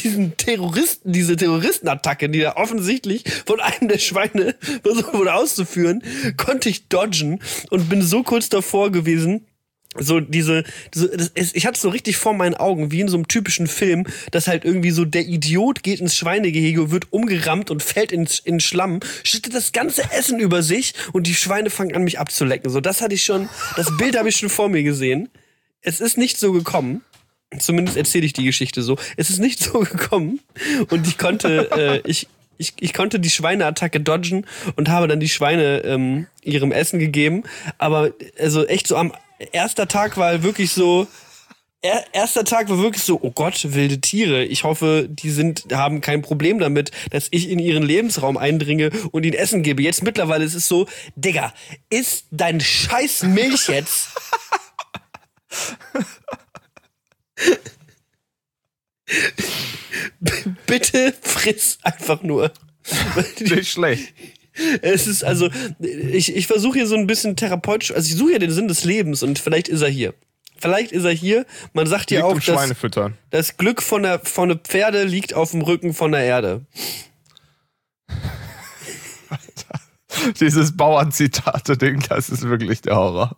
Terroristenattacke, die da offensichtlich von einem der Schweine versucht wurde auszuführen, konnte ich dodgen und bin so kurz davor gewesen. So ich hatte es so richtig vor meinen Augen, wie in so einem typischen Film, dass halt irgendwie so der Idiot geht ins Schweinegehege, wird umgerammt und fällt in Schlamm, schüttet das ganze Essen über sich und die Schweine fangen an, mich abzulecken. So, das Bild habe ich schon vor mir gesehen. Es ist nicht so gekommen. Zumindest erzähle ich die Geschichte so. Es ist nicht so gekommen und ich konnte die Schweineattacke dodgen und habe dann die Schweine ihrem Essen gegeben. Aber also echt so erster Tag war wirklich so, oh Gott, wilde Tiere. Ich hoffe, die haben kein Problem damit, dass ich in ihren Lebensraum eindringe und ihnen Essen gebe. Jetzt mittlerweile ist es so, Digga, isst dein scheiß Milch jetzt? Bitte friss einfach nur. Nicht schlecht. Es ist also, ich versuche hier so ein bisschen therapeutisch, also ich suche ja den Sinn des Lebens und vielleicht ist er hier. Man sagt ja auch, dass das Glück von der Pferde liegt auf dem Rücken von der Erde. Dieses Bauernzitate-Ding, das ist wirklich der Horror.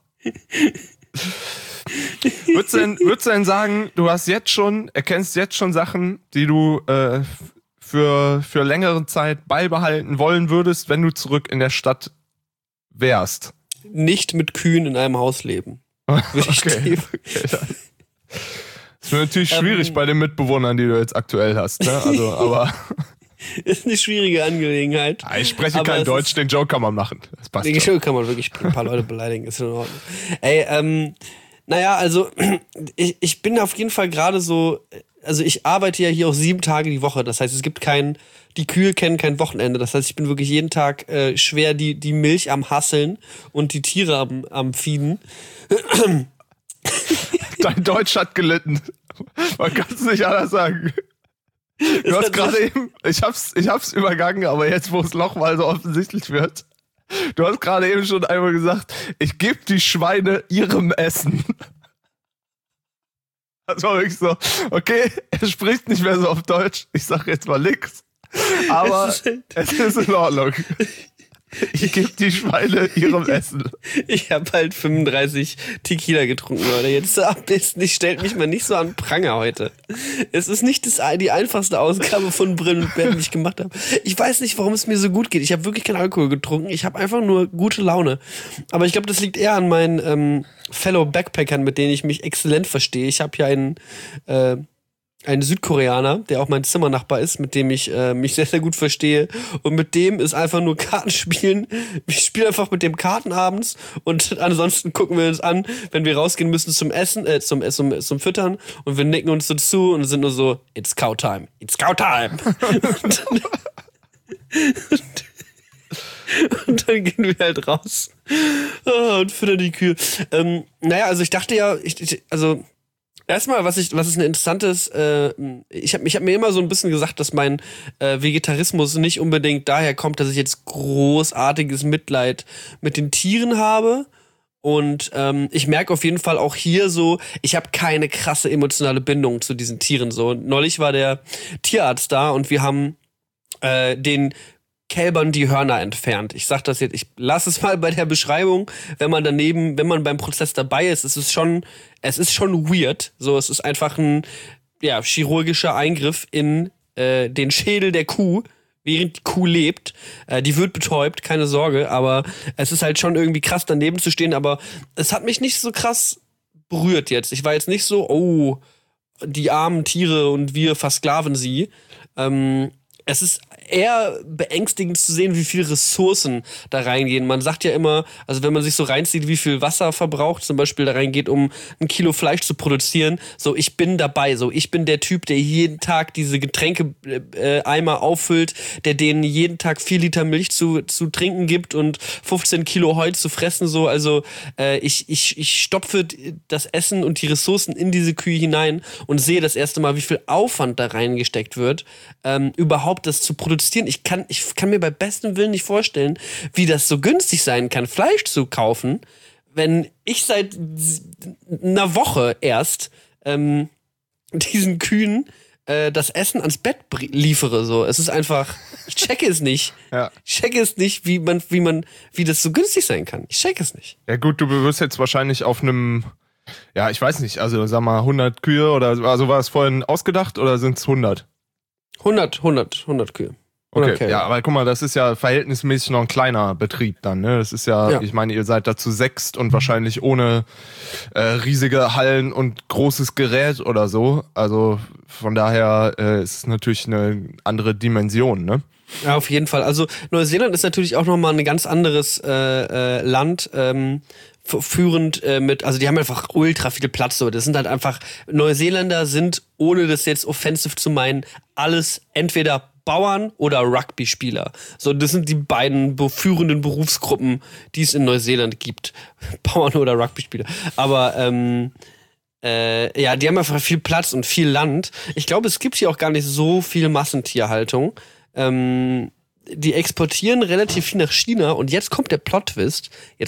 Würdest du denn sagen, erkennst jetzt schon Sachen, die du für längere Zeit beibehalten wollen würdest, wenn du zurück in der Stadt wärst? Nicht mit Kühen in einem Haus leben. Okay. Das wird natürlich schwierig bei den Mitbewohnern, die du jetzt aktuell hast, ne? Also, aber ist eine schwierige Angelegenheit. Ja, ich spreche kein Deutsch, den Joke kann man machen. Das passt. Den Joke kann man wirklich ein paar Leute beleidigen, ist in Ordnung. Ey, naja, also ich bin auf jeden Fall gerade so, also ich arbeite ja hier auch 7 Tage die Woche, das heißt, die Kühe kennen kein Wochenende, das heißt, ich bin wirklich jeden Tag schwer die Milch am Hasseln und die Tiere am Feeden. Dein Deutsch hat gelitten. Man kann es nicht anders sagen. Du hast gerade eben, ich hab's übergangen, aber jetzt, wo es nochmal so offensichtlich wird, du hast gerade eben schon einmal gesagt, ich gebe die Schweine ihrem Essen. Das war wirklich so, okay, er spricht nicht mehr so auf Deutsch, ich sag jetzt mal nix, aber es ist in Ordnung. Ich gebe die Schweine ihrem Essen. Ich habe halt 35 Tequila getrunken, Leute. Jetzt stellt mich mal nicht so an Pranger heute. Es ist nicht die einfachste Ausgabe von Brillen und Bärten, die ich gemacht habe. Ich weiß nicht, warum es mir so gut geht. Ich habe wirklich keinen Alkohol getrunken. Ich habe einfach nur gute Laune. Aber ich glaube, das liegt eher an meinen Fellow Backpackern, mit denen ich mich exzellent verstehe. Ich habe hier ein Südkoreaner, der auch mein Zimmernachbar ist, mit dem ich mich sehr, sehr gut verstehe. Und mit dem ist einfach nur Kartenspielen. Ich spiele einfach mit dem Karten abends und ansonsten gucken wir uns an, wenn wir rausgehen müssen zum Essen, zum Füttern, und wir nicken uns so zu und sind nur so, it's cow time, it's cow time. Und dann gehen wir halt raus und füttern die Kühe. Naja, also ich dachte ja, also erstmal, was ist ein interessantes, ich hab mir immer so ein bisschen gesagt, dass mein Vegetarismus nicht unbedingt daher kommt, dass ich jetzt großartiges Mitleid mit den Tieren habe. Und ich merke auf jeden Fall auch hier so, ich habe keine krasse emotionale Bindung zu diesen Tieren. So, neulich war der Tierarzt da und wir haben den Kälbern die Hörner entfernt. Ich sag das jetzt, ich lasse es mal bei der Beschreibung, wenn man beim Prozess dabei ist, es ist schon weird. So, es ist einfach ein chirurgischer Eingriff in den Schädel der Kuh, während die Kuh lebt. Die wird betäubt, keine Sorge, aber es ist halt schon irgendwie krass, daneben zu stehen, aber es hat mich nicht so krass berührt jetzt. Ich war jetzt nicht so, oh, die armen Tiere und wir versklaven sie. Es ist eher beängstigend zu sehen, wie viele Ressourcen da reingehen. Man sagt ja immer, also wenn man sich so reinzieht, wie viel Wasser verbraucht, zum Beispiel da reingeht, um 1 Kilo Fleisch zu produzieren. So, ich bin dabei. So, ich bin der Typ, der jeden Tag diese Getränke-Eimer auffüllt, der denen jeden Tag 4 Liter Milch zu trinken gibt und 15 Kilo Heu zu fressen. So, also ich stopfe das Essen und die Ressourcen in diese Kühe hinein und sehe das erste Mal, wie viel Aufwand da reingesteckt wird, überhaupt das zu produzieren. Ich kann mir bei bestem Willen nicht vorstellen, wie das so günstig sein kann, Fleisch zu kaufen, wenn ich seit einer Woche erst diesen Kühen das Essen ans Bett liefere. So, es ist einfach, ich checke es nicht. Ja. Ich checke es nicht, wie das so günstig sein kann. Ich checke es nicht. Ja gut, du wirst jetzt wahrscheinlich auf einem, ja, ich weiß nicht, also sag mal 100 Kühe oder also war es vorhin ausgedacht oder sind es 100? 100 Kühe. Okay, ja, aber guck mal, das ist ja verhältnismäßig noch ein kleiner Betrieb dann, ne? Das ist ja, ich meine, ihr seid da zu 6 und wahrscheinlich ohne riesige Hallen und großes Gerät oder so. Also von daher ist es natürlich eine andere Dimension, ne? Ja, auf jeden Fall. Also Neuseeland ist natürlich auch nochmal ein ganz anderes Land, führend also die haben einfach ultra viel Platz. So. Das sind halt einfach, Neuseeländer sind, ohne das jetzt offensiv zu meinen, alles entweder Bauern oder Rugby-Spieler. So, das sind die beiden führenden Berufsgruppen, die es in Neuseeland gibt. Bauern oder Rugby-Spieler. Aber die haben einfach viel Platz und viel Land. Ich glaube, es gibt hier auch gar nicht so viel Massentierhaltung. Die exportieren relativ viel nach China und jetzt kommt der Plot-Twist.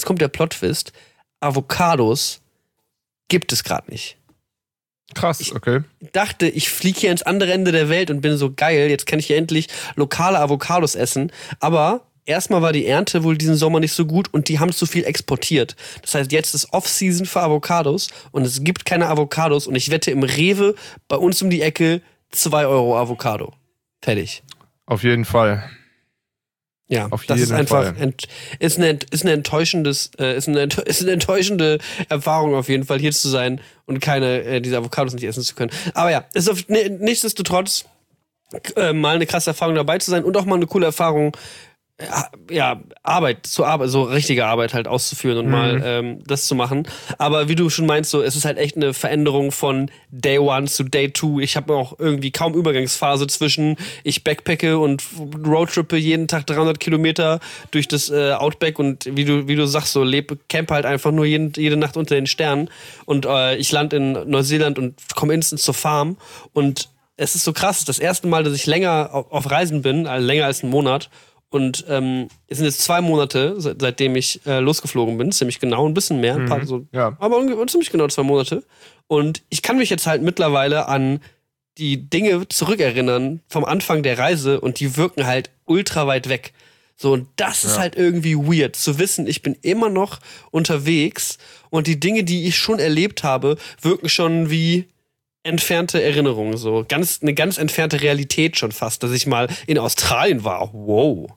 Avocados gibt es gerade nicht. Krass, okay. Ich dachte, ich fliege hier ins andere Ende der Welt und bin so geil, jetzt kann ich hier endlich lokale Avocados essen. Aber erstmal war die Ernte wohl diesen Sommer nicht so gut und die haben zu viel exportiert. Das heißt, jetzt ist Off-Season für Avocados und es gibt keine Avocados und ich wette im Rewe bei uns um die Ecke 2 Euro Avocado. Fertig. Auf jeden Fall. Ja, das ist einfach ist eine enttäuschende Erfahrung auf jeden Fall, hier zu sein und keine diese Avocados nicht essen zu können. Aber ja, ist nichtsdestotrotz mal eine krasse Erfahrung dabei zu sein und auch mal eine coole Erfahrung, Arbeit, so richtige Arbeit halt auszuführen und mal das zu machen. Aber wie du schon meinst, so, es ist halt echt eine Veränderung von Day 1 zu Day 2. Ich habe auch irgendwie kaum Übergangsphase zwischen ich backpacke und roadtrippe jeden Tag 300 Kilometer durch das Outback und wie du sagst, so camp halt einfach nur jede Nacht unter den Sternen und ich lande in Neuseeland und komme instant zur Farm und es ist so krass, das erste Mal, dass ich länger auf Reisen bin, also länger als einen Monat. Und es sind jetzt 2 Monate, seitdem ich losgeflogen bin, ziemlich genau, ein bisschen mehr, aber ziemlich genau 2 Monate. Und ich kann mich jetzt halt mittlerweile an die Dinge zurückerinnern vom Anfang der Reise und die wirken halt ultra weit weg. So, und das ist halt irgendwie weird, zu wissen, ich bin immer noch unterwegs und die Dinge, die ich schon erlebt habe, wirken schon wie entfernte Erinnerungen, so eine ganz entfernte Realität schon fast, dass ich mal in Australien war. Wow.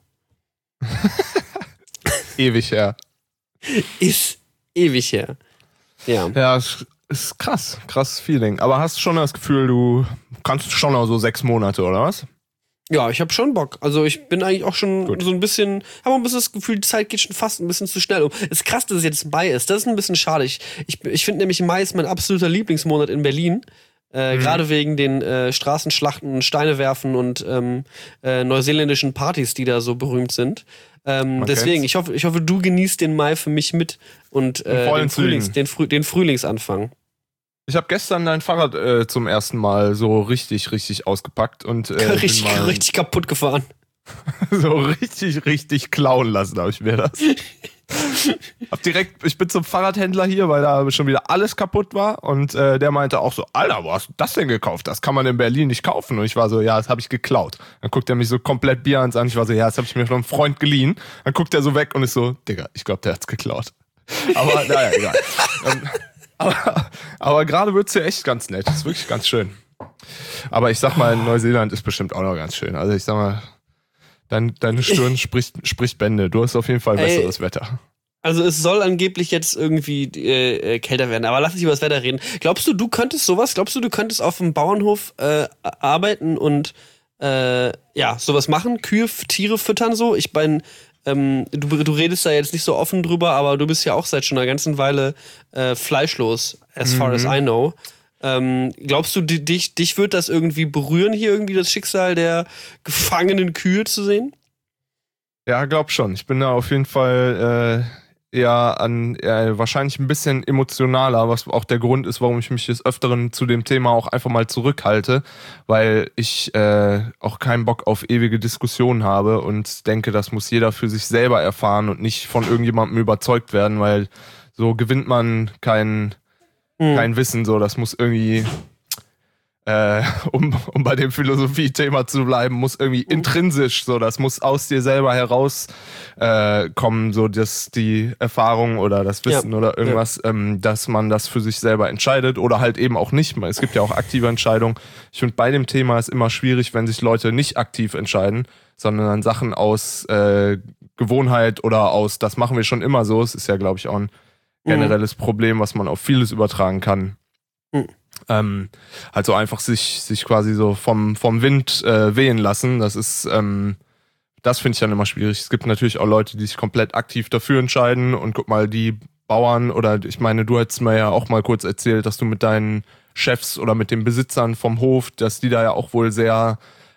Ewig her. Ist ewig her. Ja. Ja, ist krasses Feeling. Aber hast du schon das Gefühl, du kannst schon noch so 6 Monate, oder was? Ja, ich habe schon Bock. Also ich bin eigentlich auch schon so ein bisschen, habe ein bisschen das Gefühl, die Zeit geht schon fast ein bisschen zu schnell um. Es ist krass, dass es jetzt Mai ist. Das ist ein bisschen schade. Ich finde nämlich Mai ist mein absoluter Lieblingsmonat in Berlin. Gerade wegen den Straßenschlachten, Steine werfen und neuseeländischen Partys, die da so berühmt sind. Deswegen, ich hoffe, du genießt den Mai für mich mit und den Frühlingsanfang. Ich habe gestern dein Fahrrad zum ersten Mal so richtig ausgepackt und richtig kaputt gefahren. So richtig klauen lassen habe ich mir das. Ich bin zum Fahrradhändler hier, weil da schon wieder alles kaputt war und der meinte auch so, Alter, wo hast du das denn gekauft? Das kann man in Berlin nicht kaufen. Und ich war so, ja, das habe ich geklaut. Dann guckt er mich so komplett bierends an. Ich war so, ja, das habe ich mir von einem Freund geliehen. Dann guckt er so weg und ist so, Digga, ich glaube, der hat's geklaut. Aber naja, egal. Aber gerade wird's hier echt ganz nett. Ist wirklich ganz schön. Aber ich sag mal, Neuseeland ist bestimmt auch noch ganz schön. Also ich sag mal, deine Stirn spricht Bände. Du hast auf jeden Fall besseres Wetter. Also es soll angeblich jetzt irgendwie kälter werden. Aber lass uns über das Wetter reden. Glaubst du könntest sowas? Glaubst du könntest auf dem Bauernhof arbeiten und sowas machen? Kühe, Tiere füttern so? Ich meine, du redest da jetzt nicht so offen drüber, aber du bist ja auch seit schon einer ganzen Weile fleischlos, as far as I know. Glaubst du, dich wird das irgendwie berühren, hier irgendwie das Schicksal der gefangenen Kühe zu sehen? Ja, glaub schon. Ich bin da auf jeden Fall wahrscheinlich ein bisschen emotionaler, was auch der Grund ist, warum ich mich des Öfteren zu dem Thema auch einfach mal zurückhalte, weil ich auch keinen Bock auf ewige Diskussionen habe und denke, das muss jeder für sich selber erfahren und nicht von irgendjemandem überzeugt werden, weil so gewinnt man kein Wissen, so, das muss irgendwie, um bei dem Philosophie-Thema zu bleiben, muss irgendwie intrinsisch, so, das muss aus dir selber heraus kommen, so, dass die Erfahrung oder das Wissen oder irgendwas, dass man das für sich selber entscheidet oder halt eben auch nicht. Es gibt ja auch aktive Entscheidungen. Ich finde, bei dem Thema ist immer schwierig, wenn sich Leute nicht aktiv entscheiden, sondern dann Sachen aus Gewohnheit oder aus, das machen wir schon immer so. Es ist ja, glaube ich, auch ein generelles Problem, was man auf vieles übertragen kann. Also einfach sich quasi so vom Wind wehen lassen. Das ist, das finde ich dann immer schwierig. Es gibt natürlich auch Leute, die sich komplett aktiv dafür entscheiden und guck mal, die Bauern oder ich meine, du hättest mir ja auch mal kurz erzählt, dass du mit deinen Chefs oder mit den Besitzern vom Hof, dass die da ja auch wohl sehr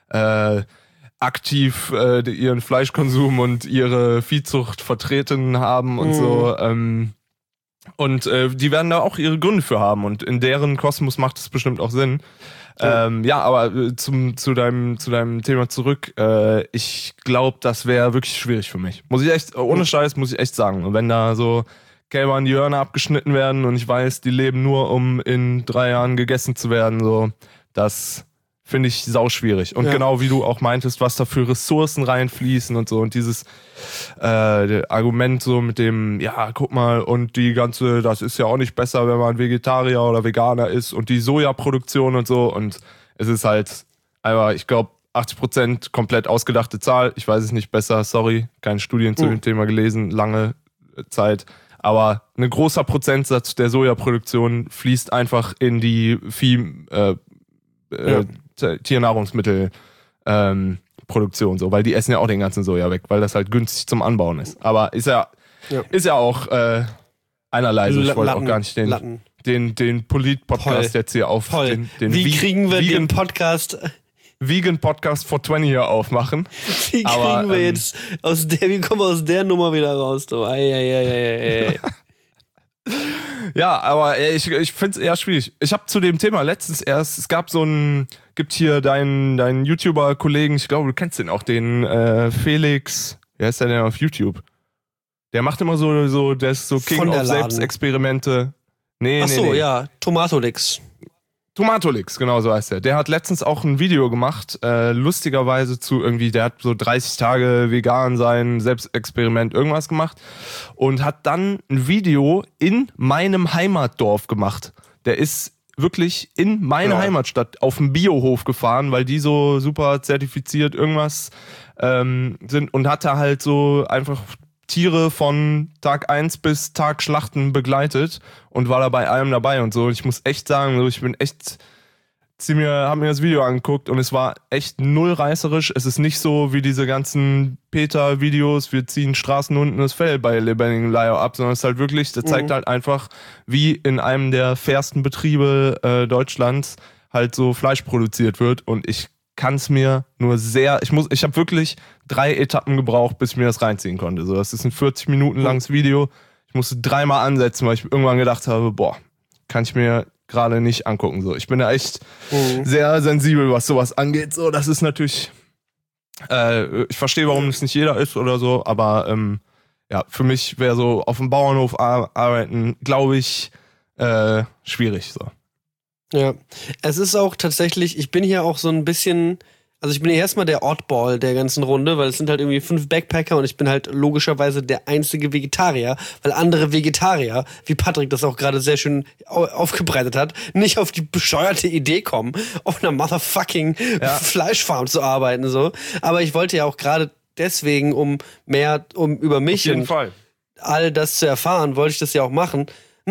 aktiv ihren Fleischkonsum und ihre Viehzucht vertreten haben und so. Und die werden da auch ihre Gründe für haben und in deren Kosmos macht es bestimmt auch Sinn. Aber zu deinem Thema zurück. Ich glaube, das wäre wirklich schwierig für mich. Muss ich echt, ohne Scheiß, muss ich echt sagen. Und wenn da so Kälber an die Hörner abgeschnitten werden und ich weiß, die leben nur, um in 3 Jahren gegessen zu werden, so, das finde ich sauschwierig. Und genau wie du auch meintest, was da für Ressourcen reinfließen und so. Und dieses Argument so mit dem, ja, guck mal, und die ganze, das ist ja auch nicht besser, wenn man Vegetarier oder Veganer ist und die Sojaproduktion und so. Und es ist halt einfach, ich glaube, 80% komplett ausgedachte Zahl. Ich weiß es nicht besser, sorry, keine Studien zu dem Thema gelesen, lange Zeit. Aber ein großer Prozentsatz der Sojaproduktion fließt einfach in die Tiernahrungsmittelproduktion, so, weil die essen ja auch den ganzen Soja weg, weil das halt günstig zum Anbauen ist. Aber ist ja auch einerlei so. Ich wollte auch gar nicht den Polit-Podcast jetzt hier auf den Wie kriegen wir den Podcast Vegan Podcast for 20 hier aufmachen. Wie kriegen wir jetzt wie kommen wir aus der Nummer wieder raus, du? Ja, aber ich finde es eher schwierig. Ich habe zu dem Thema letztens erst, es gab gibt hier deinen YouTuber-Kollegen, ich glaube, du kennst den auch, den Felix, wer ist der denn auf YouTube? Der macht immer so, der ist so King of Selbstexperimente. Nee. Tomatolix. Tomatolix, genau so heißt er. Der hat letztens auch ein Video gemacht, lustigerweise zu irgendwie, der hat so 30 Tage vegan sein, Selbstexperiment, irgendwas gemacht und hat dann ein Video in meinem Heimatdorf gemacht. Der ist wirklich in meine Heimatstadt auf dem Biohof gefahren, weil die so super zertifiziert irgendwas sind und hat da halt so einfach Tiere von Tag 1 bis Tag Schlachten begleitet und war da bei allem dabei und so. Und ich muss echt sagen, so, ich bin echt hab mir das Video angeguckt und es war echt null reißerisch. Es ist nicht so wie diese ganzen Peter-Videos, wir ziehen Straßenhunden das Fell bei lebendigen Leier ab, sondern es ist halt wirklich, der zeigt halt einfach, wie in einem der fairsten Betriebe Deutschlands halt so Fleisch produziert wird und ich kann es mir nur sehr, ich habe wirklich 3 Etappen gebraucht, bis ich mir das reinziehen konnte. So, das ist ein 40 Minuten langes Video. Ich musste 3-mal ansetzen, weil ich irgendwann gedacht habe, boah, kann ich mir gerade nicht angucken. So, ich bin da echt sehr sensibel, was sowas angeht. So, das ist natürlich, ich verstehe, warum es nicht jeder ist oder so, aber ja, für mich wäre so auf dem Bauernhof arbeiten, glaube ich, schwierig. So. Ja, es ist auch tatsächlich, ich bin hier auch so ein bisschen, also ich bin hier erstmal der Oddball der ganzen Runde, weil es sind halt irgendwie 5 Backpacker und ich bin halt logischerweise der einzige Vegetarier, weil andere Vegetarier, wie Patrick das auch gerade sehr schön aufgebreitet hat, nicht auf die bescheuerte Idee kommen, auf einer motherfucking Fleischfarm zu arbeiten, so. Aber ich wollte ja auch gerade deswegen, um über mich und all das zu erfahren, wollte ich das ja auch machen.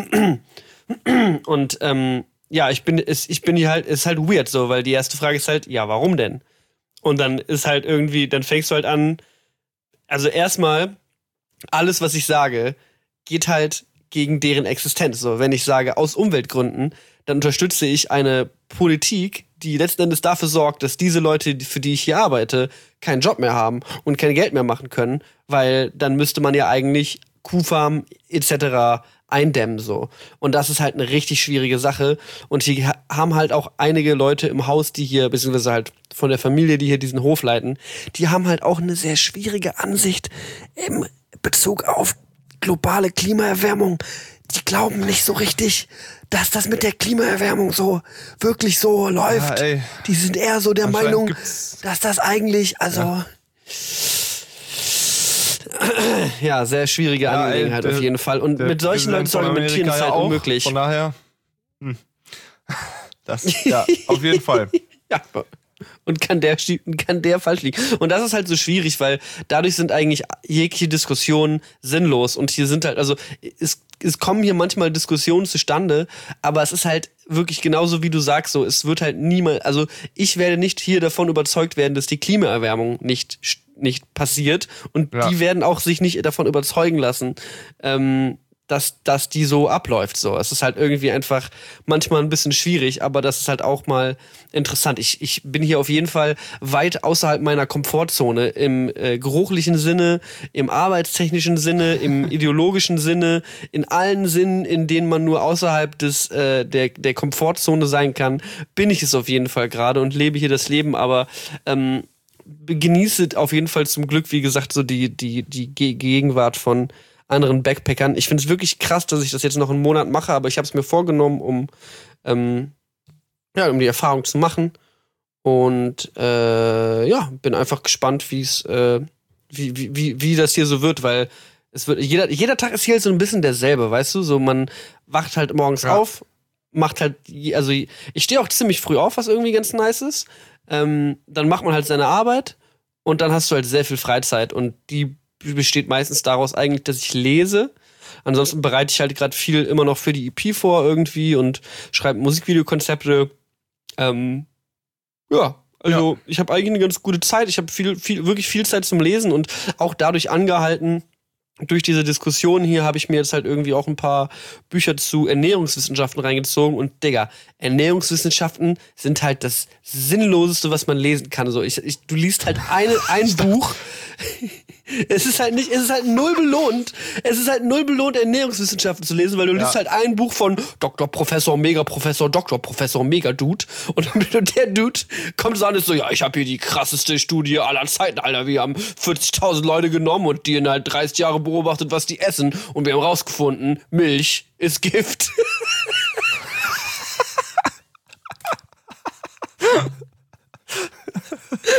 Und, ja, ich bin hier halt, ist halt weird so, weil die erste Frage ist halt, ja, warum denn? Und dann ist halt irgendwie, dann fängst du halt an, also erstmal, alles, was ich sage, geht halt gegen deren Existenz. So, wenn ich sage, aus Umweltgründen, dann unterstütze ich eine Politik, die letzten Endes dafür sorgt, dass diese Leute, für die ich hier arbeite, keinen Job mehr haben und kein Geld mehr machen können, weil dann müsste man ja eigentlich Kuhfarmen etc. eindämmen so. Und das ist halt eine richtig schwierige Sache. Und hier haben halt auch einige Leute im Haus, die hier, beziehungsweise halt von der Familie, die hier diesen Hof leiten, die haben halt auch eine sehr schwierige Ansicht im Bezug auf globale Klimaerwärmung. Die glauben nicht so richtig, dass das mit der Klimaerwärmung so wirklich so läuft. Ja, die sind eher so der Meinung, dass das eigentlich, also ja, sehr schwierige Angelegenheit auf jeden Fall. Und mit solchen Leuten zu argumentieren ist halt unmöglich. Von daher, das, ja, auf jeden Fall. Ja. Und kann der falsch liegen. Und das ist halt so schwierig, weil dadurch sind eigentlich jegliche Diskussionen sinnlos. Und hier sind halt, also es kommen hier manchmal Diskussionen zustande, aber es ist halt wirklich genauso, wie du sagst, so, es wird halt niemals, also ich werde nicht hier davon überzeugt werden, dass die Klimaerwärmung nicht passiert und die werden auch sich nicht davon überzeugen lassen, dass die so abläuft. So. Es ist halt irgendwie einfach manchmal ein bisschen schwierig, aber das ist halt auch mal interessant. Ich bin hier auf jeden Fall weit außerhalb meiner Komfortzone im geruchlichen Sinne, im arbeitstechnischen Sinne, im ideologischen Sinne, in allen Sinnen, in denen man nur außerhalb der Komfortzone sein kann, bin ich es auf jeden Fall gerade und lebe hier das Leben, aber genieße auf jeden Fall zum Glück, wie gesagt, so die Gegenwart von anderen Backpackern. Ich finde es wirklich krass, dass ich das jetzt noch einen Monat mache, aber ich habe es mir vorgenommen, um die Erfahrung zu machen. Und bin einfach gespannt, wie das hier so wird, weil es wird jeder Tag ist hier halt so ein bisschen derselbe, weißt du? So, man wacht halt morgens auf, macht halt, also ich stehe auch ziemlich früh auf, was irgendwie ganz nice ist. Dann macht man halt seine Arbeit und dann hast du halt sehr viel Freizeit und die besteht meistens daraus eigentlich, dass ich lese. Ansonsten bereite ich halt gerade viel immer noch für die EP vor irgendwie und schreibe Musikvideokonzepte. Ich habe eigentlich eine ganz gute Zeit. Ich habe wirklich viel Zeit zum Lesen und auch dadurch angehalten. Durch diese Diskussion hier habe ich mir jetzt halt irgendwie auch ein paar Bücher zu Ernährungswissenschaften reingezogen und Digga, Ernährungswissenschaften sind halt das Sinnloseste, was man lesen kann. So, du liest halt ein Buch. Es ist halt null belohnt. Es ist halt null belohnt, Ernährungswissenschaften zu lesen, weil du liest halt ein Buch von Dr. Professor, Mega-Professor, Dr. Professor, Mega-Dude. Und der Dude kommt so an und ist so, ja, ich habe hier die krasseste Studie aller Zeiten, Alter. Wir haben 40.000 Leute genommen und die in halt 30 Jahre beobachtet, was die essen. Und wir haben rausgefunden, Milch ist Gift.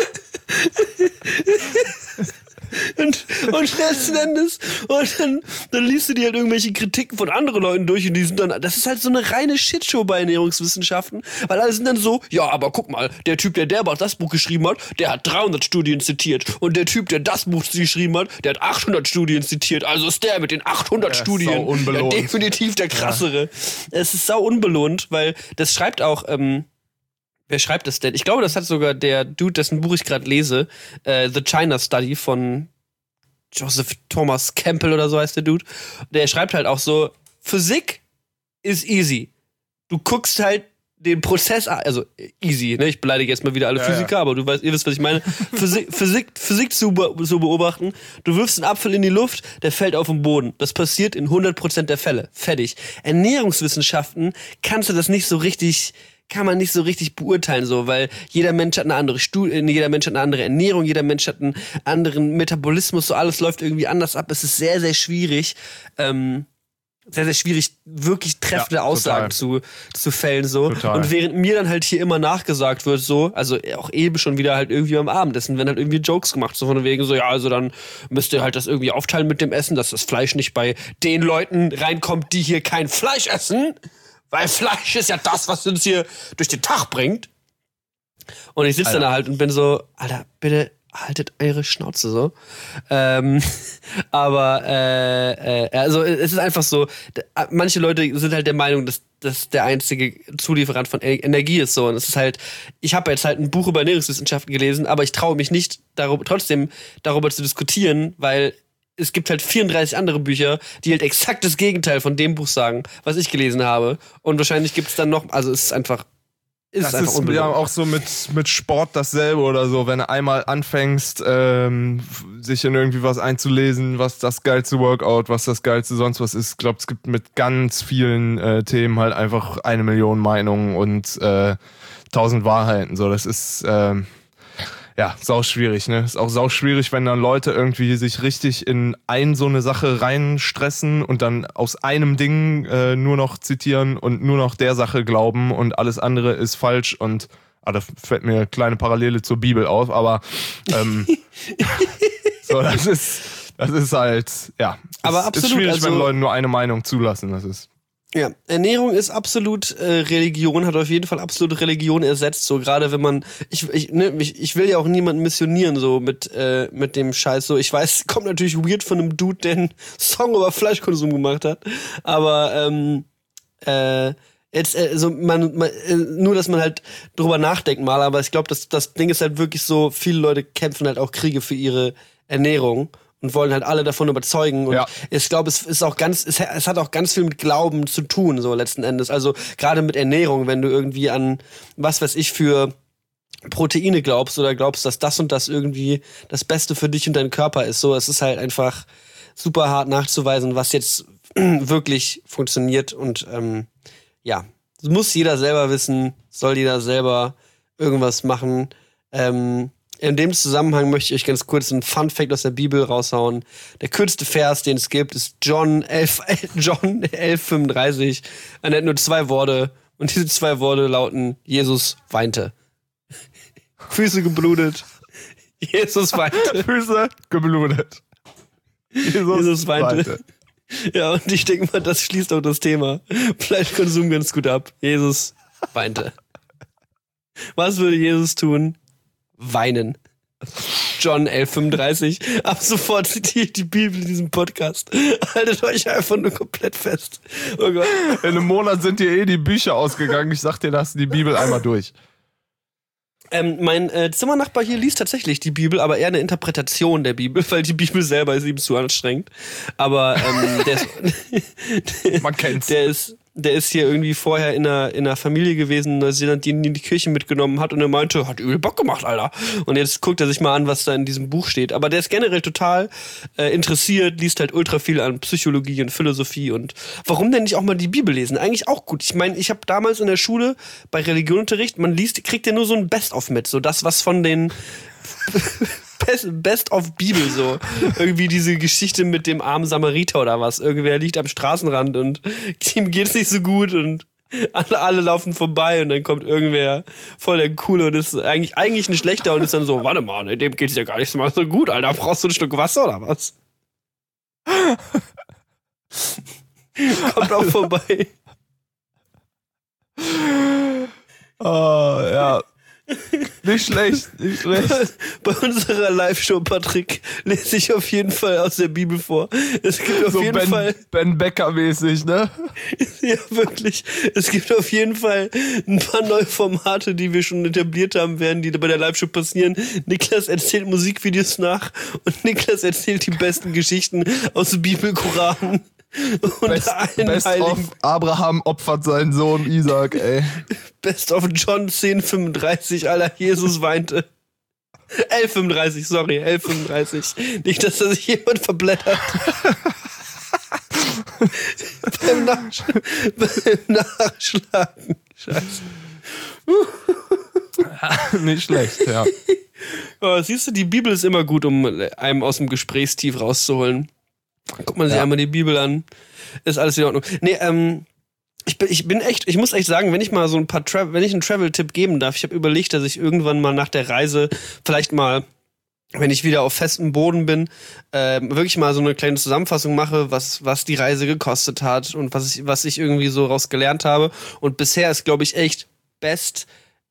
Und letzten Endes, und dann liest du dir halt irgendwelche Kritiken von anderen Leuten durch und die sind dann, das ist halt so eine reine Shitshow bei Ernährungswissenschaften, weil alle sind dann so, ja, aber guck mal, der Typ, der das Buch geschrieben hat, der hat 300 Studien zitiert und der Typ, der das Buch geschrieben hat, der hat 800 Studien zitiert, also ist der mit den 800 Studien definitiv der krassere. Es ist sau unbelohnt, weil das schreibt auch, wer schreibt das denn? Ich glaube, das hat sogar der Dude, dessen Buch ich gerade lese, The China Study von Joseph Thomas Campbell oder so heißt der Dude. Der schreibt halt auch so, Physik ist easy. Du guckst halt den Prozess, also easy, ne? Ich beleidige jetzt mal wieder alle Physiker, aber ihr wisst, was ich meine. Physik zu beobachten. Du wirfst einen Apfel in die Luft, der fällt auf den Boden. Das passiert in 100% der Fälle. Fertig. Ernährungswissenschaften kann man nicht so richtig beurteilen, so, weil jeder Mensch hat eine andere jeder Mensch hat eine andere Ernährung, jeder Mensch hat einen anderen Metabolismus, so alles läuft irgendwie anders ab. Es ist sehr, sehr schwierig, wirklich treffende Aussagen zu fällen, so. Total. Und während mir dann halt hier immer nachgesagt wird, so, also auch eben schon wieder halt irgendwie am Abendessen, wenn halt irgendwie Jokes gemacht, so von wegen so, ja, also dann müsst ihr halt das irgendwie aufteilen mit dem Essen, dass das Fleisch nicht bei den Leuten reinkommt, die hier kein Fleisch essen. Weil Fleisch ist ja das, was uns hier durch den Tag bringt. Und ich sitze dann halt und bin so, Alter, bitte haltet eure Schnauze so. Also es ist einfach so, manche Leute sind halt der Meinung, dass das der einzige Zulieferant von Energie ist so. Und es ist halt, ich habe jetzt halt ein Buch über Ernährungswissenschaften gelesen, aber ich traue mich nicht trotzdem darüber zu diskutieren, weil es gibt halt 34 andere Bücher, die halt exakt das Gegenteil von dem Buch sagen, was ich gelesen habe. Und wahrscheinlich gibt es dann noch, also es ist einfach das ist ja auch so mit Sport dasselbe oder so, wenn du einmal anfängst, sich in irgendwie was einzulesen, was das geilste Workout, was das geilste sonst was ist. Ich glaube, es gibt mit ganz vielen Themen halt einfach 1 Million Meinungen und 1000 Wahrheiten. So, das ist ja, sau schwierig, ne? Ist auch sau schwierig, wenn dann Leute irgendwie sich richtig in so eine Sache reinstressen und dann aus einem Ding nur noch zitieren und nur noch der Sache glauben und alles andere ist falsch und da fällt mir eine kleine Parallele zur Bibel auf, aber so, das ist halt, ja. Aber absolut, ist schwierig, wenn Leute nur eine Meinung zulassen, das ist. Ja, Ernährung ist absolut Religion, hat auf jeden Fall absolute Religion ersetzt, so gerade wenn man, ich will ja auch niemanden missionieren, so mit dem Scheiß, so, ich weiß, kommt natürlich weird von einem Dude, der einen Song über Fleischkonsum gemacht hat, aber jetzt, also nur, dass man halt drüber nachdenkt mal, aber ich glaube, das Ding ist halt wirklich so, viele Leute kämpfen halt auch Kriege für ihre Ernährung und wollen halt alle davon überzeugen. Und ich glaube, es hat auch ganz viel mit Glauben zu tun, so letzten Endes. Also gerade mit Ernährung, wenn du irgendwie an, was weiß ich, für Proteine glaubst oder glaubst, dass das und das irgendwie das Beste für dich und deinen Körper ist. So, es ist halt einfach super hart nachzuweisen, was jetzt wirklich funktioniert. Und ja, das muss jeder selber wissen, soll jeder selber irgendwas machen. In dem Zusammenhang möchte ich euch ganz kurz einen Fun-Fact aus der Bibel raushauen. Der kürzeste Vers, den es gibt, ist John 11,35. Er hat nur 2 Worte und diese 2 Worte lauten: Jesus weinte. Füße geblutet. Jesus weinte. Füße geblutet. Jesus weinte. Ja, und ich denke mal, das schließt auch das Thema Fleischkonsum ganz gut ab. Jesus weinte. Was würde Jesus tun? Weinen. John 11,35. Ab sofort zitiere ich die Bibel in diesem Podcast. Haltet euch einfach nur komplett fest. Oh Gott. In einem Monat sind dir die Bücher ausgegangen. Ich sag dir, lass die Bibel einmal durch. Mein Zimmernachbar hier liest tatsächlich die Bibel, aber eher eine Interpretation der Bibel, weil die Bibel selber ist ihm zu anstrengend. Aber man kennt's. Der ist hier irgendwie vorher in einer Familie gewesen in Neuseeland, die ihn in die Kirche mitgenommen hat und er meinte, hat übel Bock gemacht, Alter. Und jetzt guckt er sich mal an, was da in diesem Buch steht. Aber der ist generell total interessiert, liest halt ultra viel an Psychologie und Philosophie und warum denn nicht auch mal die Bibel lesen? Eigentlich auch gut. Ich meine, ich habe damals in der Schule bei Religionsunterricht, kriegt ja nur so ein Best-of mit, so das, was von den Best of Bibel, so. Irgendwie diese Geschichte mit dem armen Samariter oder was. Irgendwer liegt am Straßenrand und ihm geht's nicht so gut und alle laufen vorbei und dann kommt irgendwer voll der Coole und ist eigentlich ein Schlechter und ist dann so, warte mal, dem geht's ja gar nicht mal so gut, Alter. Brauchst du ein Stück Wasser oder was? Kommt auch vorbei. Oh, ja. Nicht schlecht. Bei unserer Live-Show, Patrick, lese ich auf jeden Fall aus der Bibel vor. Es gibt auf so jeden Fall... Ben Becker-mäßig, ne? Ja, wirklich. Es gibt auf jeden Fall ein paar neue Formate, die wir schon etabliert haben werden, die bei der Live-Show passieren. Niklas erzählt Musikvideos nach und Niklas erzählt die besten Geschichten aus der Bibel, Koran. Und Best of Abraham opfert seinen Sohn Isaac, ey. Best of John 10,35, Alter, Jesus weinte. 11,35, sorry, 11,35. Nicht, dass da sich jemand verblättert. beim Nachschlagen. Scheiße. Nicht schlecht, ja. Oh, siehst du, die Bibel ist immer gut, um einem aus dem Gesprächstief rauszuholen. Guckt man sich einmal die Bibel an. Ist alles in Ordnung. Nee, ich muss echt sagen, wenn ich mal so ein paar wenn ich einen Travel-Tipp geben darf, ich habe überlegt, dass ich irgendwann mal nach der Reise vielleicht mal, wenn ich wieder auf festem Boden bin, wirklich mal so eine kleine Zusammenfassung mache, was die Reise gekostet hat und was ich irgendwie so raus gelernt habe. Und bisher ist, glaube ich, echt best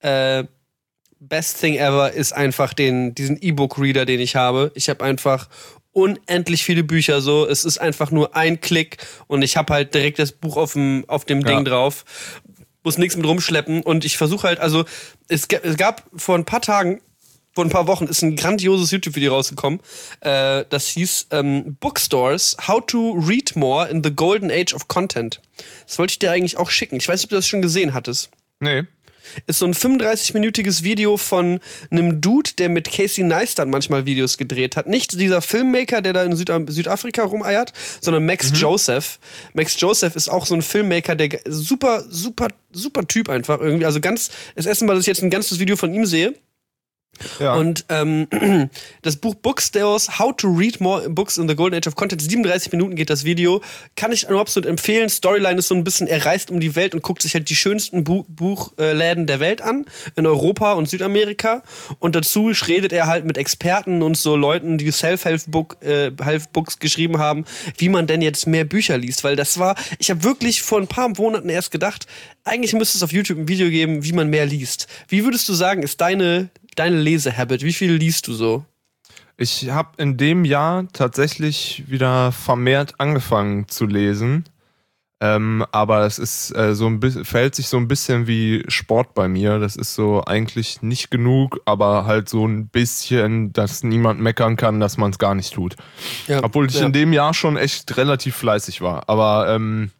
thing ever ist einfach diesen E-Book-Reader, den ich habe. Ich habe einfach unendlich viele Bücher so. Es ist einfach nur ein Klick und ich habe halt direkt das Buch auf dem Ding drauf. Muss nichts mit rumschleppen und ich versuche halt, also es gab vor ein paar Wochen ist ein grandioses YouTube-Video rausgekommen. Das hieß Bookstores, How to Read More in the Golden Age of Content. Das wollte ich dir eigentlich auch schicken. Ich weiß nicht, ob du das schon gesehen hattest. Nee. Ist so ein 35-minütiges Video von einem Dude, der mit Casey Neistat manchmal Videos gedreht hat. Nicht dieser Filmmaker, der da in Südafrika rumeiert, sondern Max Joseph. Max Joseph ist auch so ein Filmmaker, der super, super, super Typ einfach irgendwie. Also das erste Mal, dass ich jetzt ein ganzes Video von ihm sehe. Ja. Und das Buch Bookstores, How to Read More Books in the Golden Age of Content, 37 Minuten geht das Video, kann ich nur absolut empfehlen. Storyline ist so ein bisschen, er reist um die Welt und guckt sich halt die schönsten Buchläden der Welt an, in Europa und Südamerika. Und dazu redet er halt mit Experten und so Leuten, die Self-Help-Books geschrieben haben, wie man denn jetzt mehr Bücher liest. Weil ich habe wirklich vor ein paar Monaten erst gedacht, eigentlich müsste es auf YouTube ein Video geben, wie man mehr liest. Wie würdest du sagen, ist deine Lesehabit? Wie viel liest du so? Ich habe in dem Jahr tatsächlich wieder vermehrt angefangen zu lesen. Aber es ist verhält sich so ein bisschen wie Sport bei mir. Das ist so eigentlich nicht genug, aber halt so ein bisschen, dass niemand meckern kann, dass man es gar nicht tut. Ja, obwohl ich in dem Jahr schon echt relativ fleißig war. Aber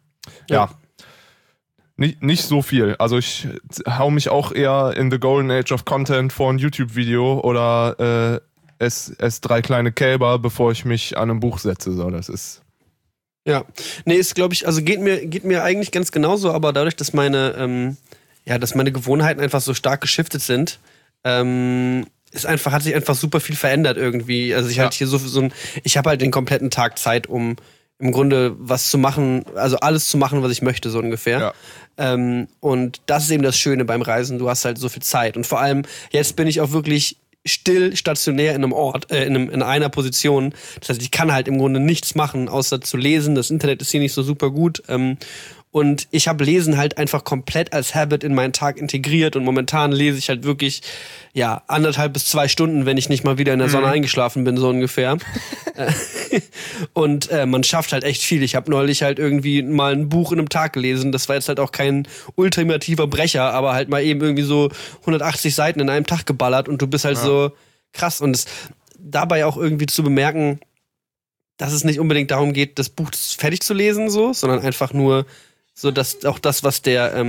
nicht so viel. Also ich hau mich auch eher in the Golden Age of Content vor ein YouTube-Video oder ess 3 kleine Kälber, bevor ich mich an ein Buch setze. So, das ist... Ja. Nee, ist, glaube ich, also geht mir eigentlich ganz genauso, aber dadurch, dass meine Gewohnheiten einfach so stark geschiftet sind, hat sich einfach super viel verändert irgendwie. Also ich halt hier ich habe halt den kompletten Tag Zeit, um im Grunde was zu machen, also alles zu machen, was ich möchte, so ungefähr. Ja. Und das ist eben das Schöne beim Reisen, du hast halt so viel Zeit. Und vor allem, jetzt bin ich auch wirklich still stationär in einem Ort, in einer Position. Das heißt, ich kann halt im Grunde nichts machen, außer zu lesen. Das Internet ist hier nicht so super gut. Und ich habe Lesen halt einfach komplett als Habit in meinen Tag integriert und momentan lese ich halt wirklich, 1,5 bis 2 Stunden, wenn ich nicht mal wieder in der Sonne eingeschlafen bin, so ungefähr. Und man schafft halt echt viel. Ich habe neulich halt irgendwie mal ein Buch in einem Tag gelesen. Das war jetzt halt auch kein ultimativer Brecher, aber halt mal eben irgendwie so 180 Seiten in einem Tag geballert und du bist halt so krass. Und es dabei auch irgendwie zu bemerken, dass es nicht unbedingt darum geht, das Buch fertig zu lesen, so, sondern einfach nur so, dass auch das, was